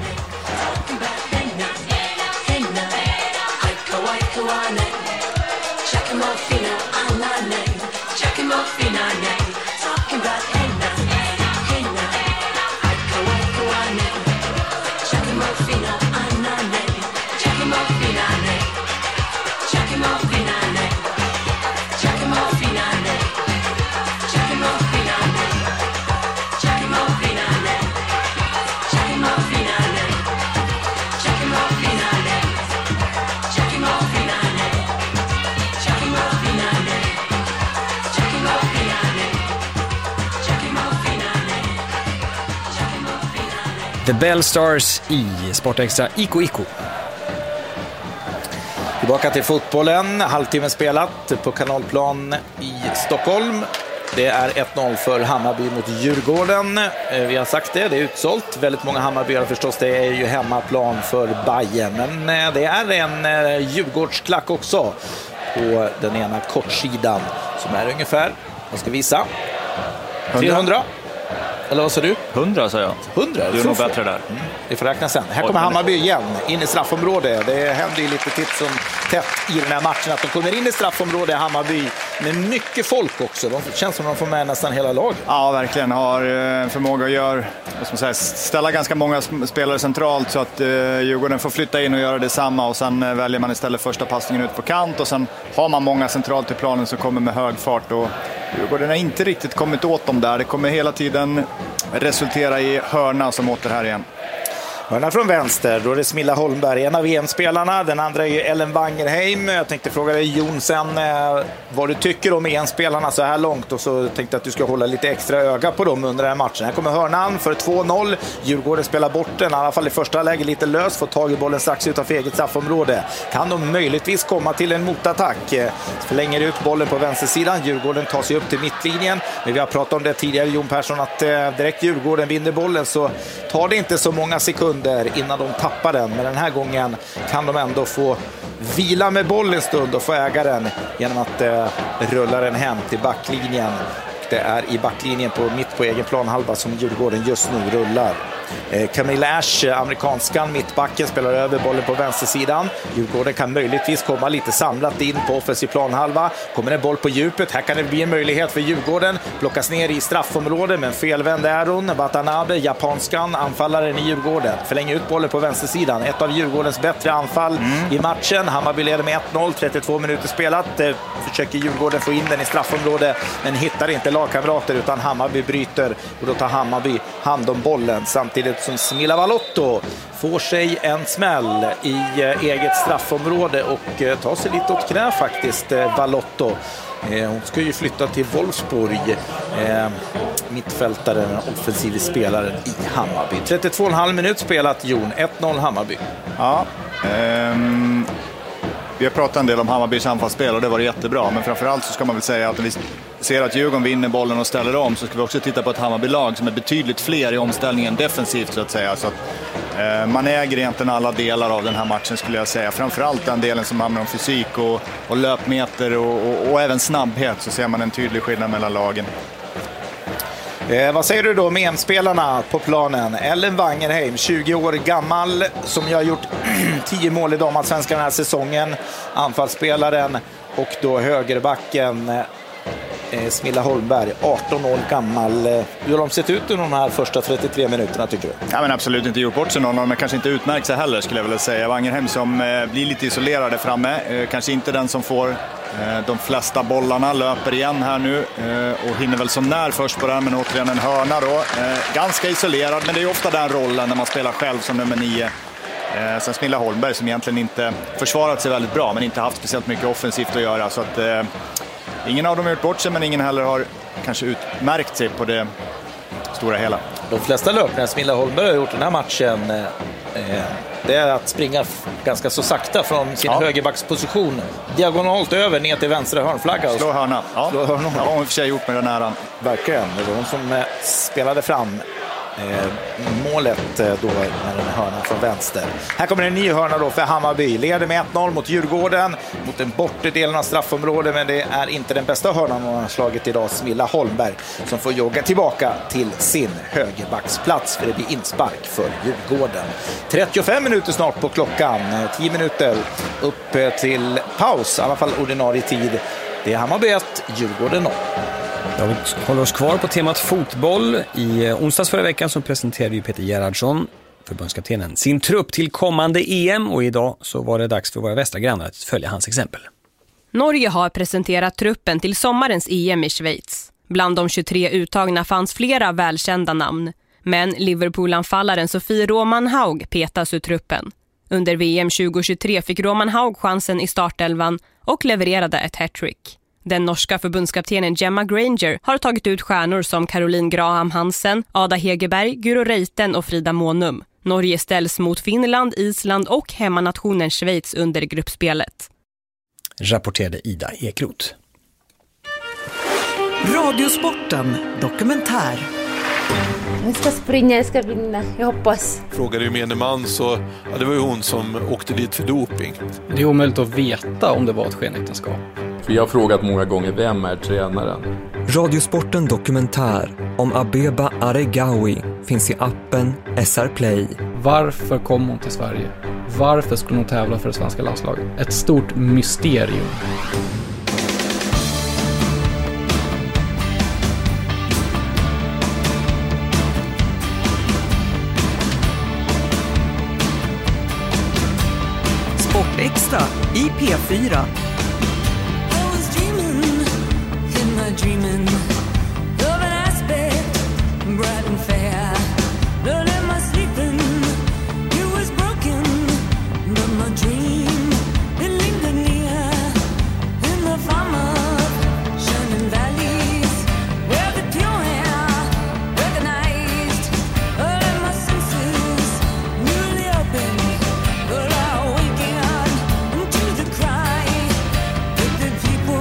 The Bell Stars i Sportextra Iko. Tillbaka till fotbollen, halvtimmen spelat på Kanalplan i Stockholm. Det är 1-0 för Hammarby mot Djurgården. Vi har sagt det är utsålt. Väldigt många Hammarbyare förstås, det är ju hemmaplan för Bayern. Men det är en Djurgårdsklack också på den ena kortsidan som är ungefär, vad ska vi visa? 300? Eller vad sa du? 100 sa jag. 100? Du är nog bättre där. Vi får räkna sen. Här kommer Hammarby igen, in i straffområdet. Det händer ju lite titt som tätt i den här matchen att de kommer in i straffområdet, Hammarby, med mycket folk också. Det känns som att de får med nästan hela laget. Ja, verkligen. Har en förmåga att ställa ganska många spelare centralt så att Djurgården får flytta in och göra detsamma. Och sen väljer man istället första passningen ut på kant. Och sen har man många centralt i planen som kommer med hög fart. Och Djurgården har inte riktigt kommit åt dem där. Det kommer hela tiden resultera i hörna som åter här igen. Hörna från vänster, då är det Smilla Holmberg, en av EM-spelarna. Den andra är Ellen Wangerheim. Jag tänkte fråga dig, Jon, sen vad du tycker om EM-spelarna så här långt. Och så tänkte att du ska hålla lite extra öga på dem under den här matchen. Här kommer hörnan för 2-0. Djurgården spelar bort den, i alla fall i första läge lite lös. Får tag i bollen strax utanför eget straffområde. Kan de möjligtvis komma till en motattack? Förlänger ut bollen på vänstersidan. Djurgården tar sig upp till mittlinjen. Men vi har pratat om det tidigare, Jon Persson, att direkt Djurgården vinner bollen så tar det inte så många sekunder innan de tappar den. Men den här gången kan de ändå få vila med bollen en stund och få äga den genom att rulla den hem till backlinjen. Det är i backlinjen mitt på egen planhalva som Djurgården just nu rullar. Camilla Ash, amerikanskan mittbacken, spelar över bollen på vänstersidan. Djurgården kan möjligtvis komma lite samlat in på offensiv planhalva. Kommer en boll på djupet. Här kan det bli en möjlighet för Djurgården. Plockas ner i straffområdet, men felvänd är hon. Watanabe, japanskan, anfallaren i Djurgården. Förlänger ut bollen på vänstersidan. Ett av Djurgårdens bättre anfall i matchen. Hammarby leder med 1-0, 32 minuter spelat. Försöker Djurgården få in den i straffområdet, men hittar inte lagkamrater, utan Hammarby bryter. Och då tar Hammarby hand om bollen samtidigt som Smilla Valotto får sig en smäll i eget straffområde och tar sig lite åt knä faktiskt, Valotto. Hon ska ju flytta till Wolfsburg, mittfältaren, offensiv spelaren i Hammarby. 32,5 minut spelat, Jon. 1-0 Hammarby. Ja, vi har pratat en del om Hammarbys anfallsspel och det var jättebra, men framförallt så ska man väl säga att vi ser att Djurgården vinner bollen och ställer om, så ska vi också titta på ett Hammarby-lag som är betydligt fler i omställningen defensivt så att säga. Så att, man äger egentligen alla delar av den här matchen skulle jag säga. Framförallt den delen som handlar om fysik och löpmeter och även snabbhet, så ser man en tydlig skillnad mellan lagen. Vad säger du då med EM-spelarna på planen? Ellen Wangerheim, 20 år gammal, som jag har gjort 10 mål i damallsvenskan den här säsongen. Anfallsspelaren och då högerbacken Smilla Holmberg, 18 år gammal. Hur har de sett ut under de här första 33 minuterna tycker du? Ja, men absolut inte gjort bort sig någon, men kanske inte utmärkt sig heller skulle jag vilja säga. Wangerheim som blir lite isolerade framme, kanske inte den som får de flesta bollarna, löper igen här nu och hinner väl som när först på den, men återigen en hörna då. Ganska isolerad, men det är ofta den rollen när man spelar själv som nummer 9. Sen Smilla Holmberg som egentligen inte försvarat sig väldigt bra men inte haft speciellt mycket offensivt att göra. Så att ingen av dem har gjort bort sig, men ingen heller har kanske utmärkt sig på det stora hela. De flesta löpningar Smilla Holmberg har gjort den här matchen det är att springa ganska så sakta från sin högerbacksposition. Diagonalt över ner till vänstra hörnflagga. Slå hörna. Ja, slå hörna. Det har hon för sig gjort med den äran. Verkligen. Det var hon som spelade fram målet då med den här hörnan från vänster. Här kommer en ny hörna då för Hammarby. Leder med 1-0 mot Djurgården, mot den bortre delen av straffområdet, men det är inte den bästa hörnan hon har slagit idag. Smilla Holmberg som får jogga tillbaka till sin högerbacksplats, för det blir inspark för Djurgården. 35 minuter snart på klockan, 10 minuter upp till paus, i alla fall ordinarie tid. Det är Hammarby 1, Djurgården 0. Ja, vi håller oss kvar på temat fotboll. I onsdags förra veckan så presenterade ju Peter Gerhardsson, förbundskaptenen, sin trupp till kommande EM, och idag så var det dags för våra västra grannar att följa hans exempel. Norge har presenterat truppen till sommarens EM i Schweiz. Bland de 23 uttagna fanns flera välkända namn, men Liverpool-anfallaren Sofie Roman Haug petas ur truppen. Under VM 2023 fick Roman Haug chansen i startelvan och levererade ett hattrick. Den norska förbundskaptenen Gemma Granger har tagit ut stjärnor som Caroline Graham Hansen, Ada Hegerberg, Guro Reiten och Frida Månum. Norge ställs mot Finland, Island och hemmanationen Schweiz under gruppspelet. Rapporterade Ida Ekroth. Radiosporten dokumentär. Jag ska springa, jag ska vinna, jag hoppas. Frågade gemene man så det var ju hon som åkte dit för doping. Det är omöjligt att veta om det var ett skenäktenskap. Vi har frågat många gånger, vem är tränaren? Radiosporten dokumentär om Abeba Aregawi finns i appen SR Play. Varför kom hon till Sverige? Varför skulle hon tävla för det svenska landslaget? Ett stort mysterium. Extra i P4.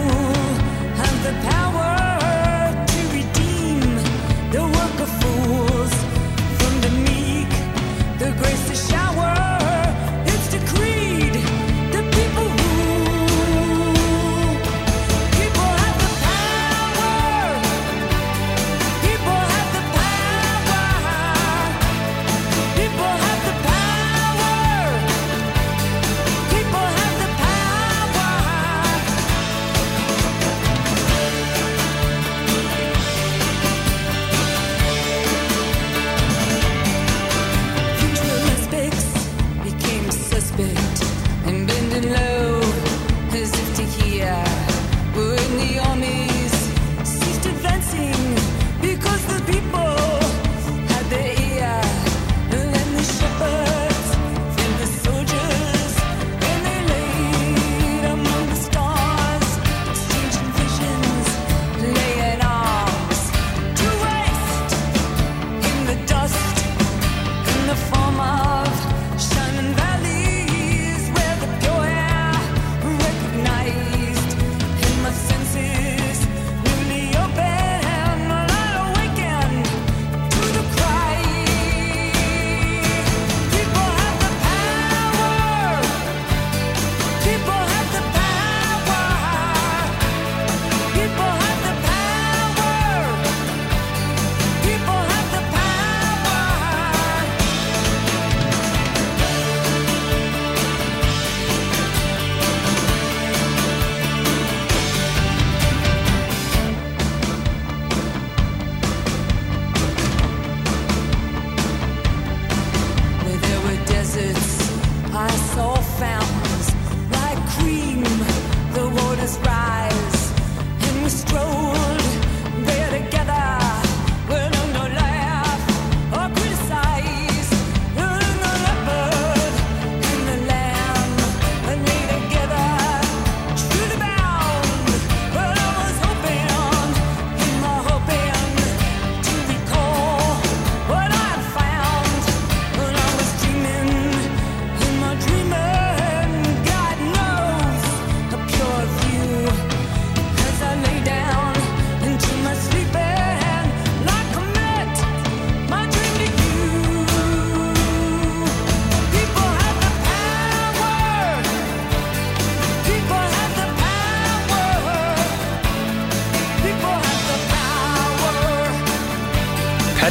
Power to redeem the work of fools.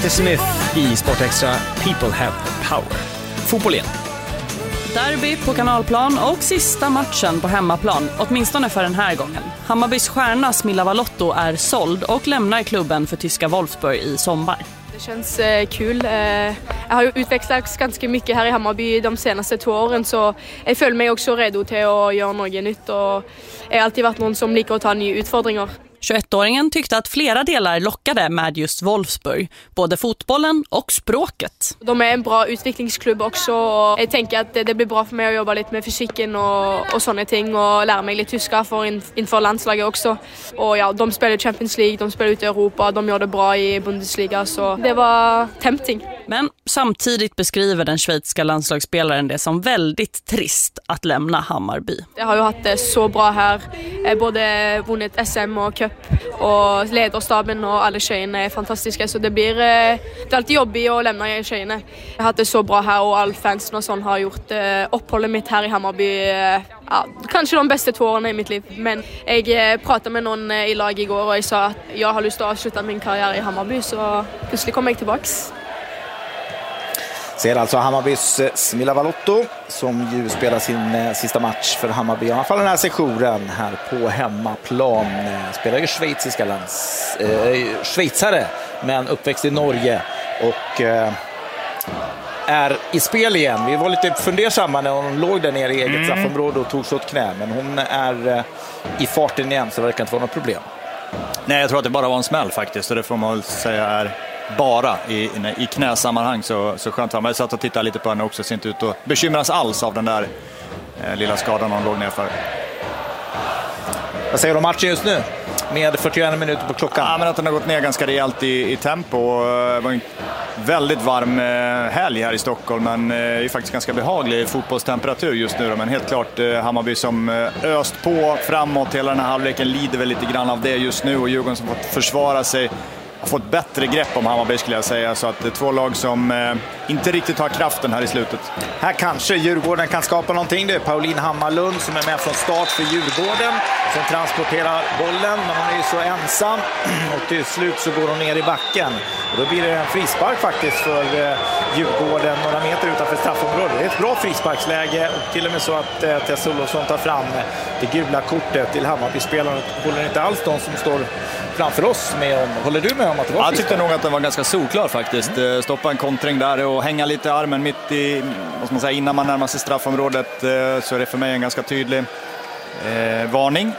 Peter Smith i Sportextra People Have the Power. Fotboll igen. Derby på Kanalplan och sista matchen på hemmaplan, åtminstone för den här gången. Hammarbys stjärna Smilla Valotto är såld och lämnar klubben för tyska Wolfsburg i sommar. Det känns kul. Jag har ju utvecklats ganska mycket här i Hammarby de senaste 2 åren, så jag följer mig också redo till att göra något nytt och jag har alltid varit någon som liker att ta nya utfordringar. 21-åringen tyckte att flera delar lockade med just Wolfsburg, både fotbollen och språket. De är en bra utvecklingsklubb också och jag tänker att det blir bra för mig att jobba lite med fysiken och sådana ting och lära mig lite tyska inför landslaget också. Och ja, de spelar Champions League, de spelar ute i Europa, de gör det bra i Bundesliga, så det var tempting. Men samtidigt beskriver den schweiziska landslagsspelaren det som väldigt trist att lämna Hammarby. Jag har ju haft det så bra här, både vunnit SM och cup och ledarstaben och alla tjejerna är fantastiska, så det är alltid jobbigt att lämna tjejerna. Jag har haft det så bra här och all fansen och sånt har gjort uppehållet mitt här i Hammarby kanske de bästa 2 åren i mitt liv. Men jag pratade med någon i lag igår och jag sa att jag har lust att avsluta min karriär i Hammarby, så plötsligt kommer jag tillbaks. Ser alltså Hammarbys Smilla Valotto som ju spelar sin sista match för Hammarby. I alla fall den här sessionen här på hemmaplan. Spelar ju schweizare men uppväxt i Norge och är i spel igen. Vi var lite fundersamma när hon låg där nere i eget straffområde och tog så ett knä. Men hon är i farten igen, så det verkar inte vara något problem. Nej, jag tror att det bara var en smäll faktiskt. Och det får man väl säga är bara i knäsammanhang så skönt. Jag satt och tittade lite på henne också. Ser inte ut att bekymras alls av den där lilla skadan hon låg ner för. Vad säger du om matchen just nu? Med 41 minuter på klockan. Ja, men att den har gått ner ganska rejält i tempo. Det var en väldigt varm helg här i Stockholm, men det är faktiskt ganska behaglig fotbollstemperatur just nu. Men helt klart Hammarby som öst på framåt. Hela den här halvleken lider väl lite grann av det just nu, och Djurgården som fått försvara sig har fått bättre grepp om Hammarby, skulle jag säga. Så att det är 2 lag som inte riktigt har kraften här i slutet. Här kanske Djurgården kan skapa någonting. Det är Pauline Hammarlund som är med från start för Djurgården, som transporterar bollen, men hon är ju så ensam och till slut så går hon ner i backen. Och då blir det en frispark faktiskt för Djurgården några meter utanför straffområdet. Det är ett bra frisparksläge och till och med så att Tess Olofsson tar fram det gula kortet till Hammarby-spelarna. Håller inte alls de som står framför oss med om. Håller du med om att det var Jag tyckte nog att den var ganska solklar faktiskt. Stoppa en kontring där och hänga lite armen mitt i, vad man säga, innan man närmar sig straffområdet, så är det för mig en ganska tydlig varning.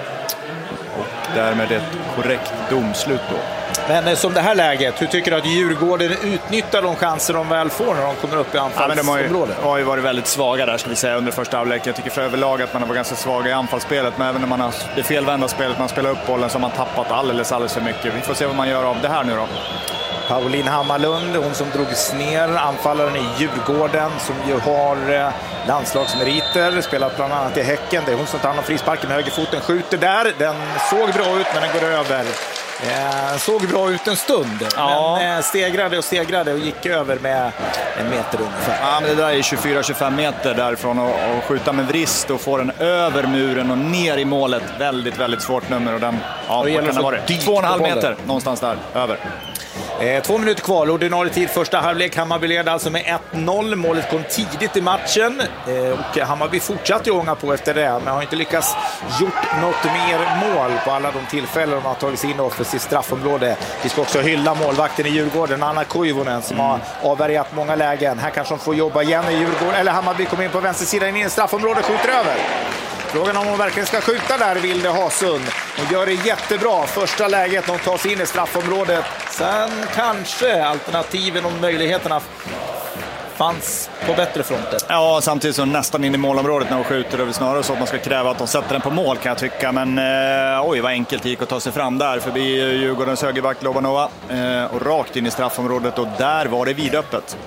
Och därmed ett korrekt domslut då. Men som det här läget, hur tycker du att Djurgården utnyttjar de chanser de väl får när de kommer upp i anfallsområdet? De har ju varit väldigt svaga där, ska vi säga, under första halvlek. Jag tycker för överlag att man har varit ganska svaga i anfallsspelet, men även när man har det felvända spelet, man spelar upp bollen, så har man tappat alldeles för mycket. Vi får se vad man gör av det här nu då. Pauline Hammarlund, hon som drogs ner, anfallaren i Djurgården som ju har landslagsmeriter, spelat bland annat i Häcken. Det är hon som tar hand om frisparken med högerfoten, skjuter där. Den såg bra ut, men den går över. Såg bra ut en stund, men stegrade och gick över med en meter ungefär. Ja, men det där är 24-25 meter därifrån och skjuta med vrist och få den över muren och ner i målet. Väldigt, väldigt svårt nummer, och den kan ha varit 2,5 meter någonstans där över. 2 minuter kvar, ordinarie tid, första halvlek. Hammarby leder alltså med 1-0. Målet kom tidigt i matchen och Hammarby fortsatte ju ånga på efter det, men har inte lyckats gjort något mer mål på alla de tillfällen de har tagit sig in i offensivt straffområde. Vi ska också hylla målvakten i Djurgården, Anna Koivunen, som har avvärjat många lägen. Här kanske de får jobba igen i Djurgården, eller Hammarby kommer in på vänstersidan in i straffområdet, skjuter över. Frågan om hon verkligen ska skjuta där, Vilde Hasund. Hon gör det jättebra. Första läget när hon tar sig in i straffområdet. Sen kanske alternativen och möjligheterna fanns på bättre fronter. Ja, samtidigt som nästan in i målområdet när hon skjuter. Det snarare så att man ska kräva att de sätter den på mål, kan jag tycka. Men oj, vad enkelt det gick att ta sig fram där förbi Djurgårdens högerback Lobanova och rakt in i straffområdet, och där var det vidöppet.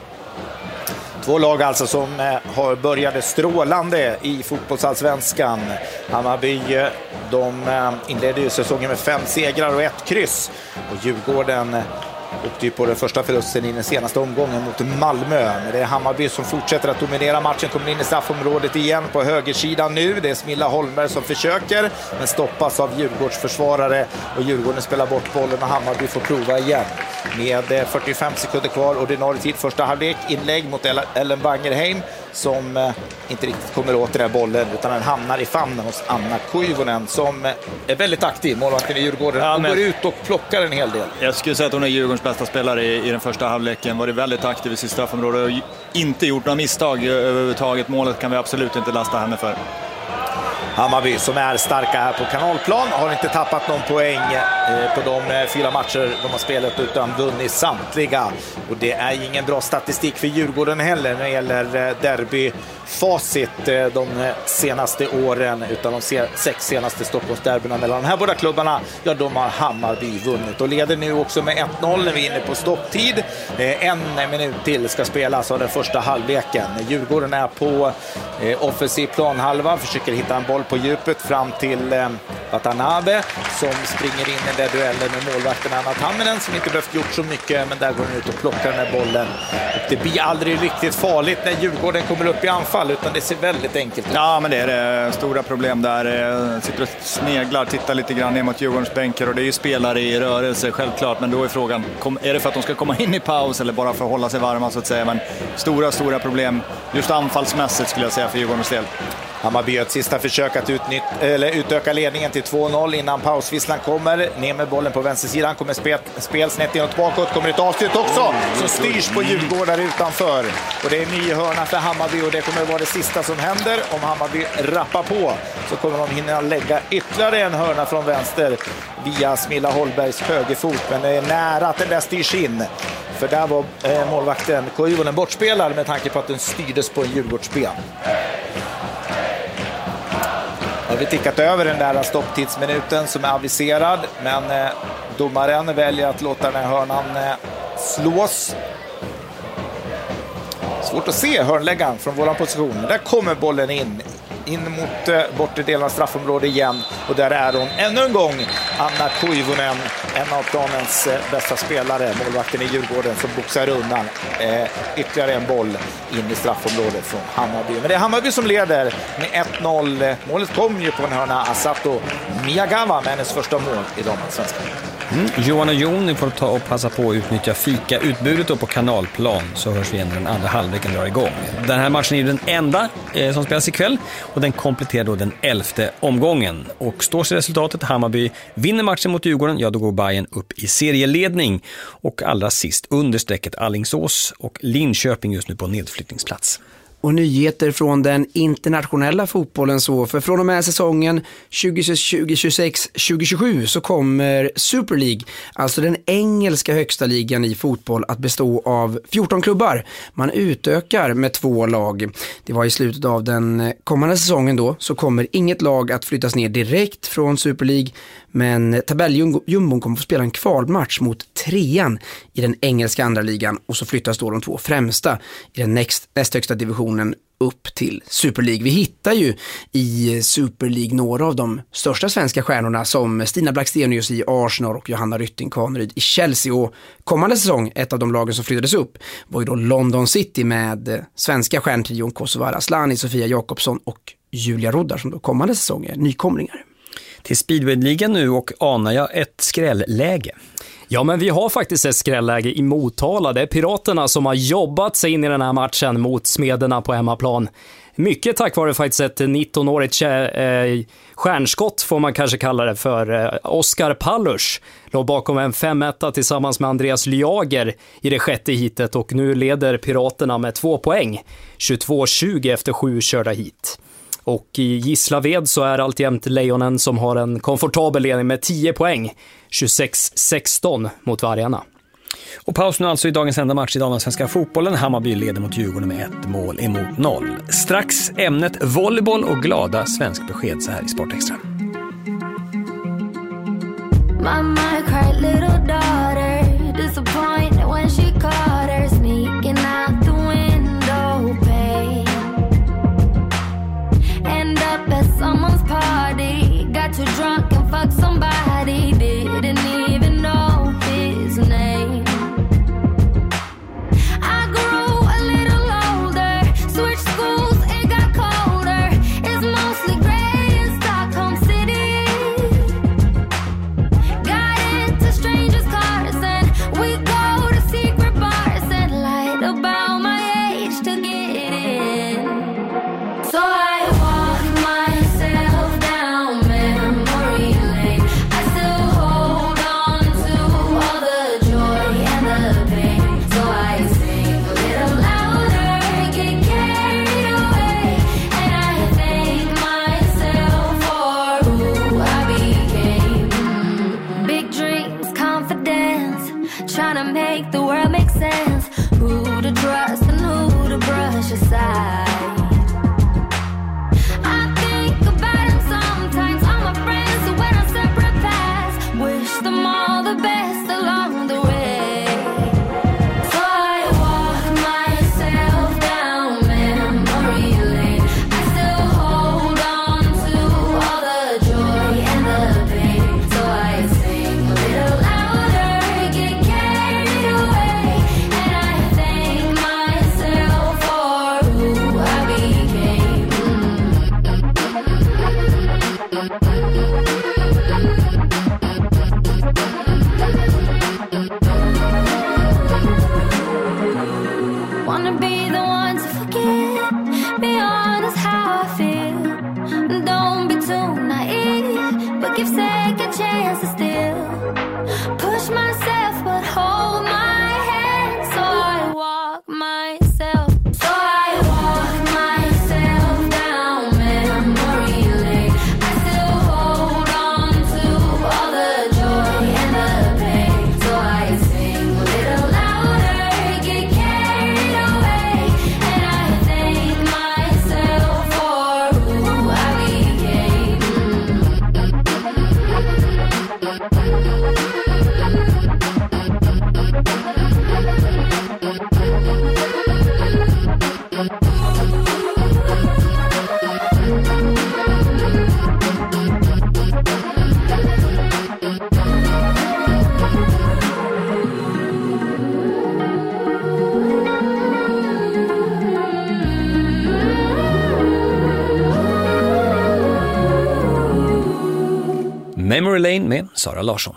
2 lag alltså som har började strålande i fotbollsallsvenskan. Hammarby, de inledde ju säsongen med 5 segrar och 1 kryss. Och Djurgården åkte ju på den första förlusten i den senaste omgången mot Malmö. Men det är Hammarby som fortsätter att dominera matchen, kommer in i straffområdet igen på högersidan nu. Det är Smilla Holmberg som försöker, men stoppas av Djurgårds försvarare och Djurgården spelar bort bollen och Hammarby får prova igen. Med 45 sekunder kvar, ordinarie tid, första halvlek, inlägg mot Ellen Wangerheim som inte riktigt kommer åt den här bollen utan den hamnar i famnen hos Anna Koivunen som är väldigt aktiv, målvakten i Djurgården, och går ut och plockar en hel del. Jag skulle säga att hon är Djurgårdens bästa spelare i den första halvleken, varit väldigt aktiv i sitt straffområde och inte gjort några misstag överhuvudtaget. Målet kan vi absolut inte lasta henne för. Hammarby som är starka här på Kanalplan har inte tappat någon poäng på de 4 matcher de har spelat utan vunnit samtliga. Och det är ingen bra statistik för Djurgården heller när det gäller derbyfacit de senaste åren, utan de 6 senaste Stockholmsderbyna mellan de här båda klubbarna, ja, de har Hammarby vunnit och leder nu också med 1-0 när vi är inne på stopptid. 1 minut till ska spelas av den första halvleken. Djurgården är på offensiv planhalva, försöker hitta en boll på djupet fram till Watanabe som springer in i den duellen med målvakten Anna Tamminen som inte behövt gjort så mycket, men där går den ut och plockar den här bollen. Och det blir aldrig riktigt farligt när Djurgården kommer upp i anfall, utan det ser väldigt enkelt ut. Ja, men det är det stora problem där. Sitter och sneglar, tittar lite grann ner mot Djurgårdens bänker och det är ju spelare i rörelse självklart, men då är frågan, är det för att de ska komma in i paus eller bara för att hålla sig varma så att säga, men stora problem just anfallsmässigt skulle jag säga för Djurgårdens del. Hammarby gör ett sista försök att utöka ledningen till 2-0 innan pausvisslan kommer. Ner med bollen på vänstersidan, kommer spel snett inåt bakåt, kommer ett avslut också som styrs på Djurgårdar utanför. Och det är en ny hörna för Hammarby och det kommer vara det sista som händer. Om Hammarby rappar på så kommer de hinna lägga ytterligare en hörna från vänster via Smilla Holbergs högerfot, men det är nära att den där styrs in. För där var målvakten Koivunen bortspelad med tanke på att den styrdes på en Djurgårdsben. Har vi tickat över den där stopptidsminuten som är aviserad, men domaren väljer att låta den här hörnan slås. Svårt att se hörnläggaren från våran position. Där kommer bollen in mot bortre delen av straffområdet igen, och där är hon ännu en gång Anna Koivunen, en av planens bästa spelare, målvakten i Djurgården, som boxar undan ytterligare en boll in i straffområdet från Hammarby. Men det är Hammarby som leder med 1-0. Målet kom ju på en hörna Asato Miyagawa med hennes första mål i damallsvenskan. Johan och Jon, ni får ta och passa på att utnyttja fika-utbudet då på Kanalplan, så hörs vi igen när den andra halvleken drar igång. Den här matchen är den enda som spelas ikväll och den kompletterar då den 11:e omgången. Och står sig resultatet, Hammarby vinner matchen mot Djurgården, ja då går Bayern upp i serieledning. Och allra sist understrecket Alingsås och Linköping just nu på nedflyttningsplats. Och nyheter från den internationella fotbollen så, för från och med säsongen 2026-2027 så kommer Super League, alltså den engelska högsta ligan i fotboll, att bestå av 14 klubbar. Man utökar med 2 lag. Det var i slutet av den kommande säsongen då, så kommer inget lag att flyttas ner direkt från Super League, men tabelljumbon kommer att få spela en kvalmatch mot 3:an i den engelska andra ligan, och så flyttas då de 2 främsta i den näst högsta divisionen upp till Super League. Vi hittar ju i Super League några av de största svenska stjärnorna som Stina Blackstenius i Arsenal och Johanna Rytting-Kaneryd i Chelsea, och kommande säsong, ett av de lagen som flyttades upp var ju då London City med svenska stjärntrion Kosovare Asllani, Sofia Jakobsson och Julia Roddar som då kommande säsong är nykomlingar. Till Speedway-ligan nu, och anar jag ett skrällläge? Ja, men vi har faktiskt ett skrällläge i Motala. Det är Piraterna som har jobbat sig in i den här matchen mot Smederna på hemmaplan. Mycket tack vare faktiskt ett 19-årigt stjärnskott får man kanske kalla det för. Oskar Pallers låg bakom en 5-1 tillsammans med Andreas Lyager i det 6:e heatet, och nu leder Piraterna med 2 poäng. 22-20 efter 7 körda hit. Och i Gislaved så är alltjämt Lejonen som har en komfortabel ledning med 10 poäng. 26-16 mot Vargarna. Och paus nu alltså i dagens enda match i damallsvenska fotbollen. Hammarby leder mot Djurgården med 1 mål emot 0. Strax ämnet volleyboll och glada svensk besked så här i Sportextra. Mama cried little daughter, disappointed when she caught her sneaking out the window pane. End up at someone's party, got too drunk and fucked somebody, didn't even know his name. Wanna be the one to forget, be honest how I feel. Don't be too naive, but give second chance to still push myself, but hold my hand. So I walk myself, down memory lane. I still hold on to all the joy and the pain. So I sing a little louder, get carried away, and I thank myself for who I became. Memory Lane med Sara Larsson.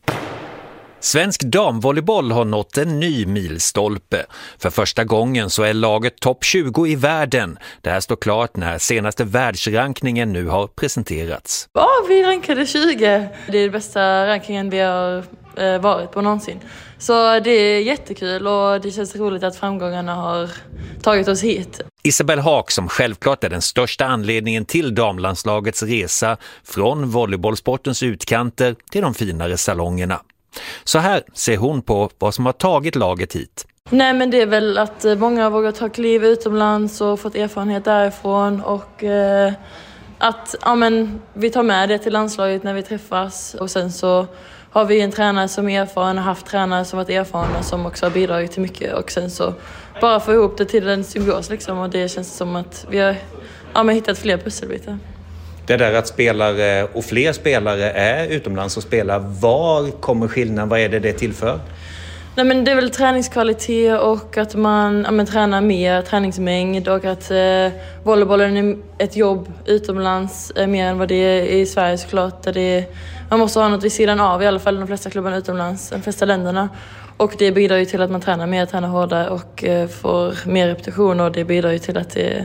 Svensk damvolleyboll har nått en ny milstolpe. För första gången så är laget topp 20 i världen. Det här står klart när senaste världsrankningen nu har presenterats. Ja, vi rankade 20. Det är den bästa rankingen vi har varit på någonsin. Så det är jättekul och det känns roligt att framgångarna har tagit oss hit. Isabel Haak, som självklart är den största anledningen till damlandslagets resa från volleybollsportens utkanter till de finare salongerna. Så här ser hon på vad som har tagit laget hit. Nej, men det är väl att många har vågat ta kliv utomlands och fått erfarenhet därifrån och att vi tar med det till landslaget när vi träffas. Och sen så har vi en tränare som är erfaren och haft tränare som varit erfarna som också har bidragit till mycket. Och sen så bara få ihop det till en symbios liksom, och det känns som att vi har hittat fler pusselbitar. Det där att spelare och fler spelare är utomlands och spelar, var kommer skillnaden? Vad är det tillför? Nej, men det är väl träningskvalitet och att man tränar mer träningsmängd och att volleybollen är ett jobb utomlands mer än vad det är i Sverige såklart. Där man måste ha något vid sidan av, i alla fall de flesta klubbarna utomlands, de flesta länderna. Och det bidrar ju till att man tränar mer, tränar hårdare och får mer repetition, och det bidrar ju till att det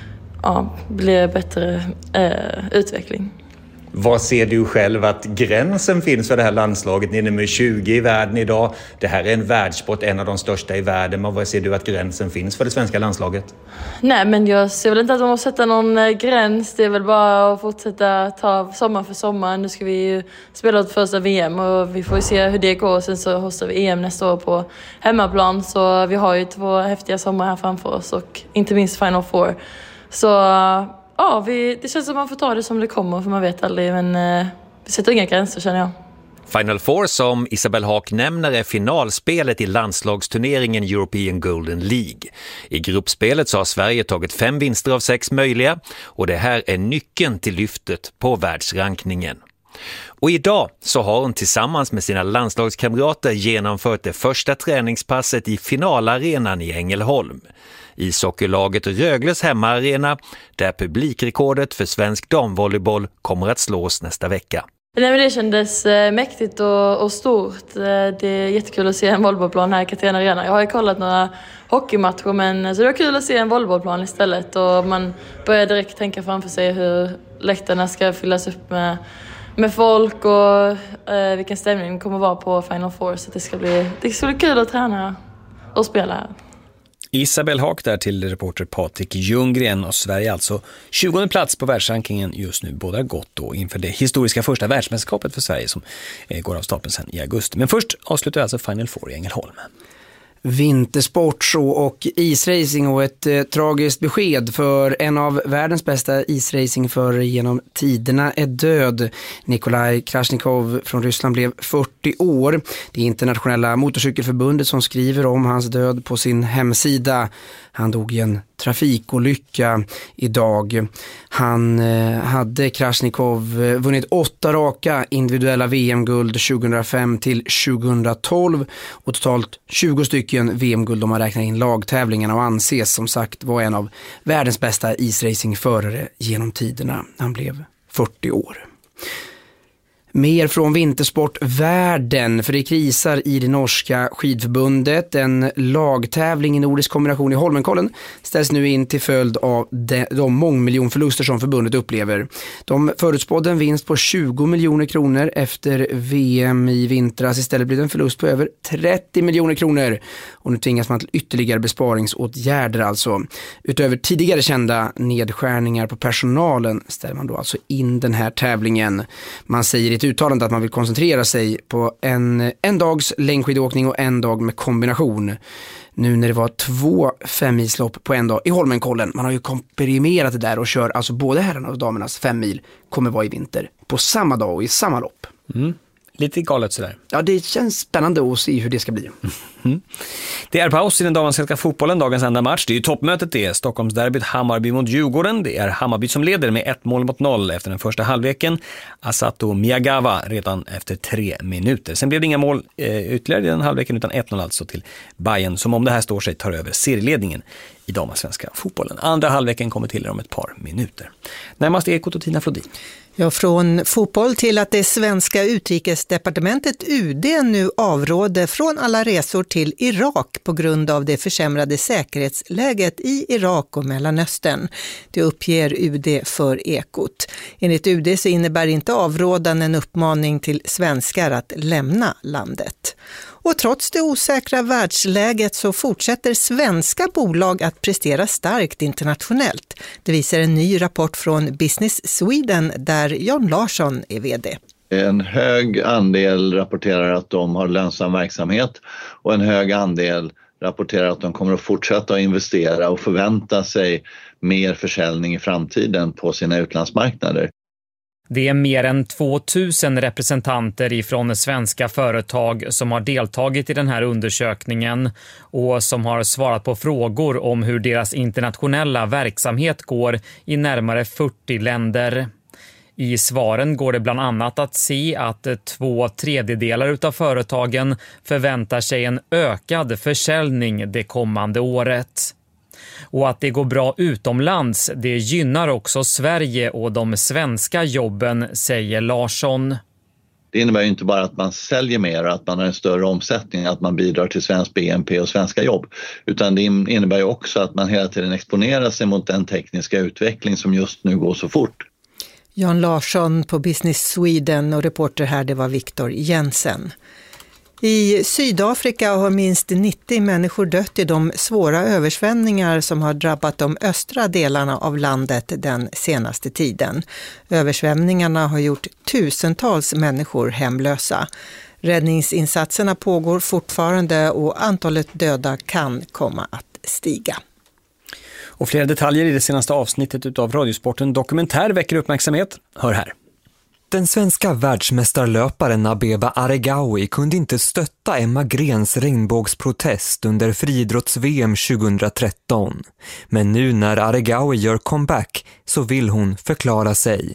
blir bättre utveckling. Vad ser du själv att gränsen finns för det här landslaget? Ni är nummer 20 i världen idag. Det här är en världssport, en av de största i världen. Men vad ser du att gränsen finns för det svenska landslaget? Nej, men jag ser väl inte att man måste sätta någon gräns. Det är väl bara att fortsätta ta sommar för sommar. Nu ska vi ju spela åt första VM och vi får ju se hur det går. Sen så hostar vi EM nästa år på hemmaplan. Så vi har ju 2 häftiga sommar här framför oss och inte minst Final Four. Så det känns som man får ta det som det kommer, för man vet aldrig, men vi sätter inga gränser, känner jag. Final Four, som Isabel Haak nämner, är finalspelet i landslagsturneringen European Golden League. I gruppspelet så har Sverige tagit 5 vinster av 6 möjliga, och det här är nyckeln till lyftet på världsrankningen. Och idag så har hon tillsammans med sina landslagskamrater genomfört det första träningspasset i finalarenan i Ängelholm. Ishockeylaget Rögles hemmaarena, där publikrekordet för svensk damvolleyboll kommer att slås nästa vecka. Nej, men det kändes mäktigt och stort. Det är jättekul att se en volleybollplan här i Katarina Arena. Jag har ju kollat några hockeymatcher, men så det var kul att se en volleybollplan istället. Och man börjar direkt tänka framför sig hur läktarna ska fyllas upp med folk och vilken stämning det kommer vara på Final Four. Så det ska bli kul att träna och spela här. Isabel Haak där till reporter Patrik Ljunggren, och Sverige alltså 20:e plats på världsrankingen just nu. Båda gott då inför det historiska första världsmästerskapet för Sverige som går av stapeln sen i augusti. Men först avslutar alltså Final Four i Ängelholm. Vintersport så och isracing, och ett tragiskt besked för en av världens bästa isracingförare genom tiderna är död. Nikolaj Krasnikov från Ryssland blev 40 år. Det är internationella motorcykelförbundet som skriver om hans död på sin hemsida. Han dog i en trafikolycka idag. Han hade Krasnikov vunnit 8 raka individuella VM-guld 2005 till 2012 och totalt 20 stycken VM-guld om man räknar in lagtävlingarna, och anses som sagt vara en av världens bästa isracingförare genom tiderna. Han blev 40 år. Mer från vintersportvärlden, för det krisar i det norska skidförbundet. En lagtävling i nordisk kombination i Holmenkollen ställs nu in till följd av de mångmiljonförluster som förbundet upplever. De förutspådde en vinst på 20 miljoner kronor efter VM i vintras. Istället blir det en förlust på över 30 miljoner kronor. Och nu tvingas man till ytterligare besparingsåtgärder alltså. Utöver tidigare kända nedskärningar på personalen ställer man då alltså in den här tävlingen. Man säger i ett uttalande att man vill koncentrera sig på en dags längdskidåkning och en dag med kombination. Nu när det var 2 5-milslopp på en dag i Holmenkollen. Man har ju komprimerat det där och kör alltså både herrarna och damernas 5 mil kommer vara i vinter på samma dag och i samma lopp. Lite galet sådär. Ja, det känns spännande att se hur det ska bli. Det är paus i den damallsvenska fotbollen, dagens enda match. Det är ju toppmötet det. Stockholmsderbyt Hammarby mot Djurgården. Det är Hammarby som leder med 1-0 efter den första halvleken. Asato Miyagawa redan efter 3 minuter. Sen blev det inga mål ytterligare i den halvleken utan 1-0 alltså till Bayern, som om det här står sig tar över serieledningen i damallsvenska fotbollen. Andra halvleken kommer till er om ett par minuter. Närmast Ekot och Tina Flodin. Ja, från fotboll till att det svenska utrikesdepartementet UD nu avråder från alla resor till Irak på grund av det försämrade säkerhetsläget i Irak och Mellanöstern. Det uppger UD för Ekot. Enligt UD så innebär inte avrådan en uppmaning till svenskar att lämna landet. Och trots det osäkra världsläget så fortsätter svenska bolag att prestera starkt internationellt. Det visar en ny rapport från Business Sweden där Jan Larsson är vd. En hög andel rapporterar att de har lönsam verksamhet och en hög andel rapporterar att de kommer att fortsätta att investera och förvänta sig mer försäljning i framtiden på sina utlandsmarknader. Det är mer än 2000 representanter ifrån svenska företag som har deltagit i den här undersökningen och som har svarat på frågor om hur deras internationella verksamhet går i närmare 40 länder. I svaren går det bland annat att se att 2/3 utav företagen förväntar sig en ökad försäljning det kommande året. Och att det går bra utomlands, det gynnar också Sverige och de svenska jobben, säger Larsson. Det innebär ju inte bara att man säljer mer och att man har en större omsättning, att man bidrar till svensk BNP och svenska jobb. Utan det innebär ju också att man hela tiden exponerar sig mot den tekniska utveckling som just nu går så fort. Jan Larsson på Business Sweden och reporter här, det var Viktor Jensen. I Sydafrika har minst 90 människor dött i de svåra översvämningar som har drabbat de östra delarna av landet den senaste tiden. Översvämningarna har gjort tusentals människor hemlösa. Räddningsinsatserna pågår fortfarande och antalet döda kan komma att stiga. Och flera detaljer i det senaste avsnittet av Radiosporten Dokumentär väcker uppmärksamhet. Hör här. Den svenska världsmästarlöparen Abeba Aregawi kunde inte stötta Emma Grens regnbågsprotest under friidrotts-VM 2013. Men nu när Aregawi gör comeback så vill hon förklara sig.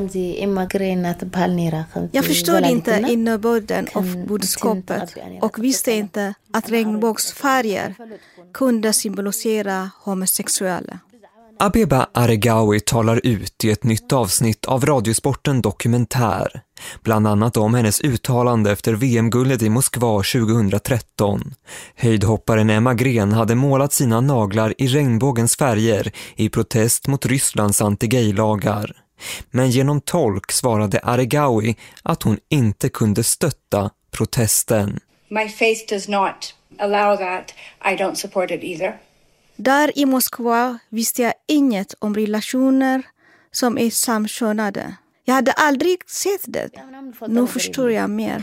Jag förstod inte innebörden av budskapet och visste inte att regnbågsfärger kunde symbolisera homosexuella. Abeba Aregawi talar ut i ett nytt avsnitt av Radiosporten Dokumentär. Bland annat om hennes uttalande efter VM-guldet i Moskva 2013. Höjdhopparen Emma Gren hade målat sina naglar i regnbågens färger i protest mot Rysslands anti-gay-lagar. Men genom tolk svarade Aregawi att hon inte kunde stötta protesten. My faith does not allow that. I don't support it either. Där i Moskva visste jag inget om relationer som är samkönade. Jag hade aldrig sett det. Nu förstår jag mer.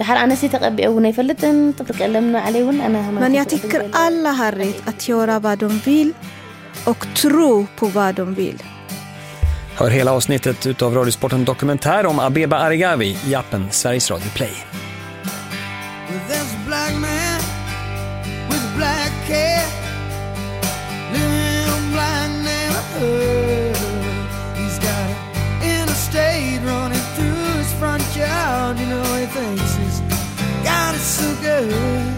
Men jag tycker alla har rätt att göra vad de vill och tro på vad de vill. Hör hela avsnittet av Radiosporten Dokumentär om Abeba Aregawi i appen Sveriges Radio Play. There's a black man with a black cat living in a black neighborhood. He's got an interstate running through his front yard. You know, he thinks he's got it so good.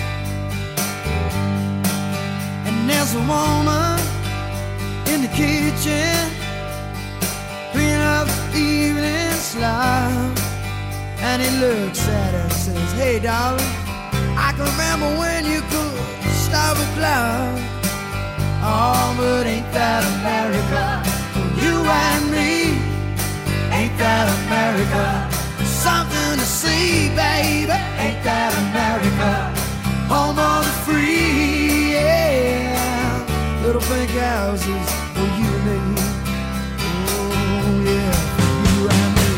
And there's a woman in the kitchen cleaning up the And he looks at her and says, hey darling, I can remember when you could stop a cloud. Oh, but ain't that America for you and me? Ain't that America? Something to see, baby. Ain't that America? Home of the free, yeah. Little pink houses for you and me. Oh, yeah, for you and me.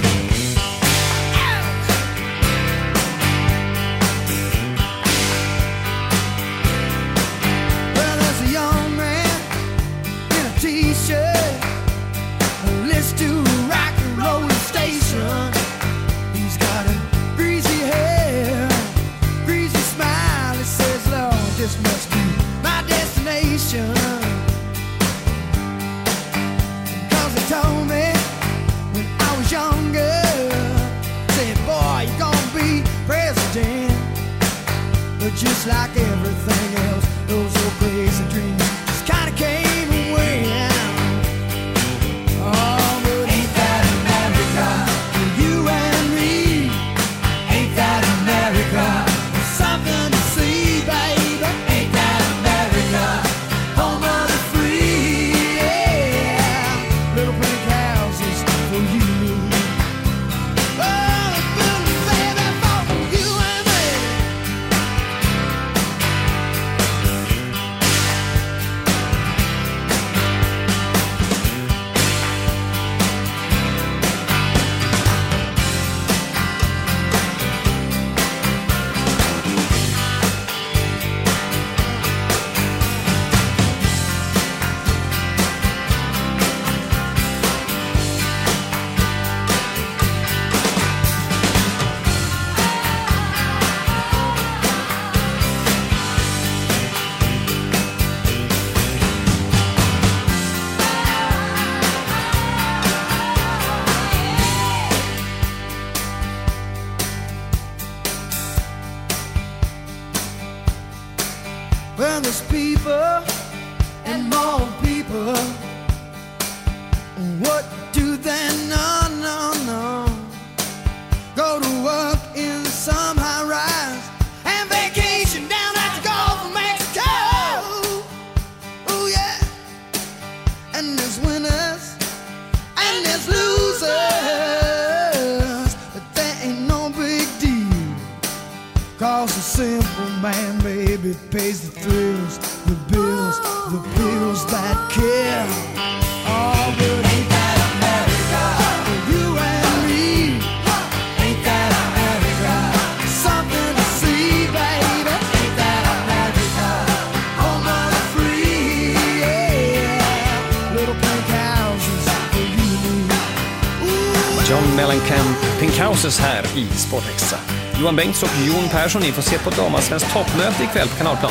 Well, there's a young man in a t-shirt who listens to a rock and roll station. He's got a greasy hair, greasy smile. He says, Lord, this must be my destination. Cause he told me when I was younger, said, boy, you're gonna be president. But just like everything else, those old crazy dreams just kinda came and went. Oh, but ain't that America for you and me? Ain't that America? Something to see, baby. Ain't that America? Home of the free, yeah. Little pink houses for you and me. Oh, baby, for you and me. Well, there's people and more people. What do they know? No. Go to work in some high rise and vacation down at the Gulf of Mexico. Oh yeah. And there's winners and there's losers, but that ain't no big deal. Cause a simple man, baby, pays the thrills, the bills that kill. Oh, but ain't that America for you and me? Ain't that America? Something to see, baby. Ain't that America? Home of the free, yeah. Little pink houses for you and me. John Mellencamp, Pink Houses här i Sport Extra. Johan Bengts och Jon Persson, ni får se på damallsvenskt toppmöte ikväll på Kanalplan.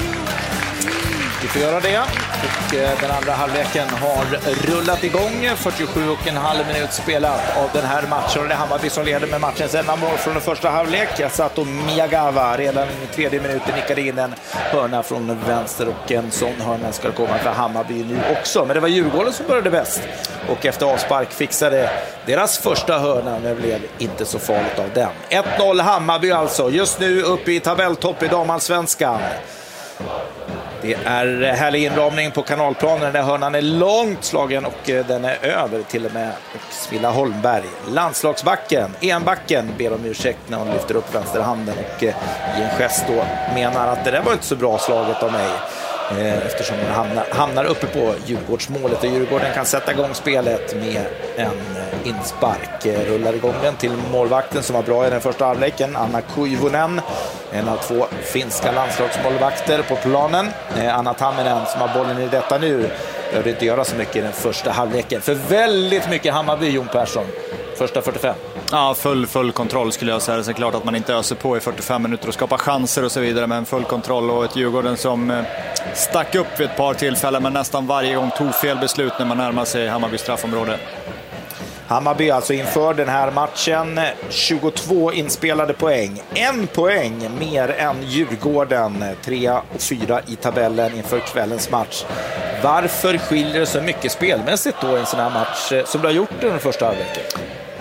Vi får göra det. Och den andra halvleken har rullat igång. 47,5 minut spelat av den här matchen. Och det är Hammarby som leder med matchens enda mål från den första halvlek. Sato Miyagawa redan i tredje minuten nickade in en hörna från vänster. Och en sån hörna ska komma för Hammarby nu också. Men det var Djurgården som började bäst. Och efter avspark fixade deras första hörna. Men det blev inte så farligt av den. 1-0 Hammarby alltså. Just nu uppe i tabelltopp i damallsvenskan. Det är härlig inramning på kanalplanen. Den hörnan är långt slagen och den är över till och med Smilla Holmberg. Landslagsbacken, enbacken, ber om ursäkt när hon lyfter upp vänsterhanden och i en gest då menar att det där var inte så bra slaget av mig. Eftersom den hamnar uppe på Djurgårdsmålet och Djurgården kan sätta igång spelet med en inspark. Rullar igång den till målvakten som var bra i den första halvleken, Anna Kuivunen, en av två finska landslagsmålvakter på planen. Anna Tamminen som har bollen i detta nu behöver inte göra så mycket i den första halvleken. För väldigt mycket Hammarby, Jon Persson. Första 45. Ja, full kontroll skulle jag säga. Det är klart att man inte öser på i 45 minuter och skapar chanser och så vidare, men full kontroll och ett Djurgården som stack upp vid ett par tillfällen men nästan varje gång tog fel beslut när man närmar sig Hammarby straffområde. Hammarby alltså inför den här matchen 22 inspelade poäng. 1 poäng mer än Djurgården. 3 och 4 i tabellen inför kvällens match. Varför skiljer det så mycket spelmässigt då i en sån här match som du har gjort i den första halvleken?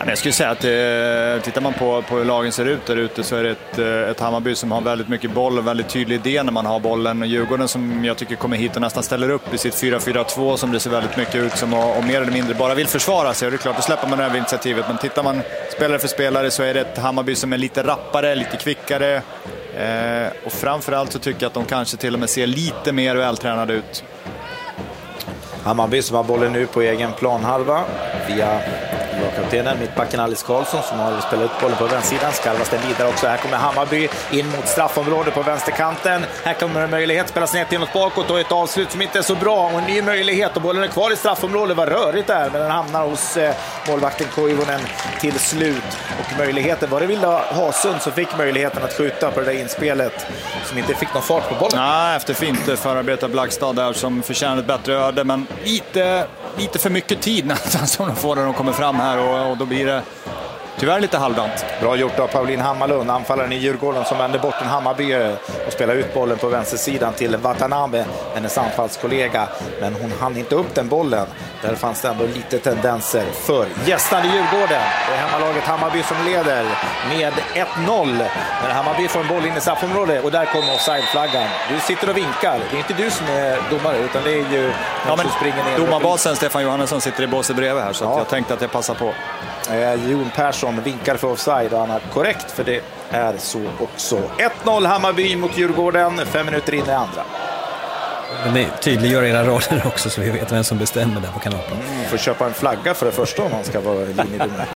Jag skulle säga att tittar man på hur lagen ser ut där ute så är det ett Hammarby som har väldigt mycket boll och väldigt tydlig idé när man har bollen. Och Djurgården som jag tycker kommer hit och nästan ställer upp i sitt 4-4-2 som det ser väldigt mycket ut som och mer eller mindre bara vill försvara sig. Och det är klart, då släpper man över initiativet. Men tittar man spelare för spelare så är det ett Hammarby som är lite rappare, lite kvickare. Och framförallt så tycker jag att de kanske till och med ser lite mer vältränade ut. Hammarby som har bollen nu på egen planhalva via lagkaptenen, mittbacken Alice Karlsson som har spelat ut bollen på vänstersidan. Skarvas den vidare också. Här kommer Hammarby in mot straffområdet på vänsterkanten. Här kommer en möjlighet, spelas ner till något bakåt och ett avslut som inte är så bra. Och en ny möjlighet och bollen är kvar i straffområdet. Var rörigt där, men den hamnar hos målvakten Koivunen till slut. Och möjligheten var det Vilda Hasund som fick möjligheten att skjuta på det där inspelet som inte fick någon fart på bollen. Nej, efter fint förarbete Blackstad där som förtjänar ett bättre öde, men lite för mycket tid nästan som de får när de kommer fram här och då blir det tyvärr lite halvdant. Bra gjort av Pauline Hammarlund, anfallaren i Djurgården som vänder bort en Hammarby och spelar ut bollen på vänstersidan till Watanabe, hennes anfallskollega. Men hon hann inte upp den bollen. Där fanns det ändå lite tendenser för gästande Djurgården. Det är hemmalaget Hammarby som leder med 1-0. När Hammarby får en boll in i straffområdet och där kommer offside-flaggan. Du sitter och vinkar. Det är inte du som är domare utan det är ju någon som springer ner. Domarbasen Stefan Johannesson sitter i båset bredvid här så att jag tänkte att jag passar på. Jon Persson vinkar för offside och han är korrekt för det är så också. 1-0 Hammarby mot Djurgården, 5 minuter in i andra. Ni tydliggör era roller också så vi vet vem som bestämmer där på kanalen. Får köpa en flagga för det första om man ska vara linjedomare.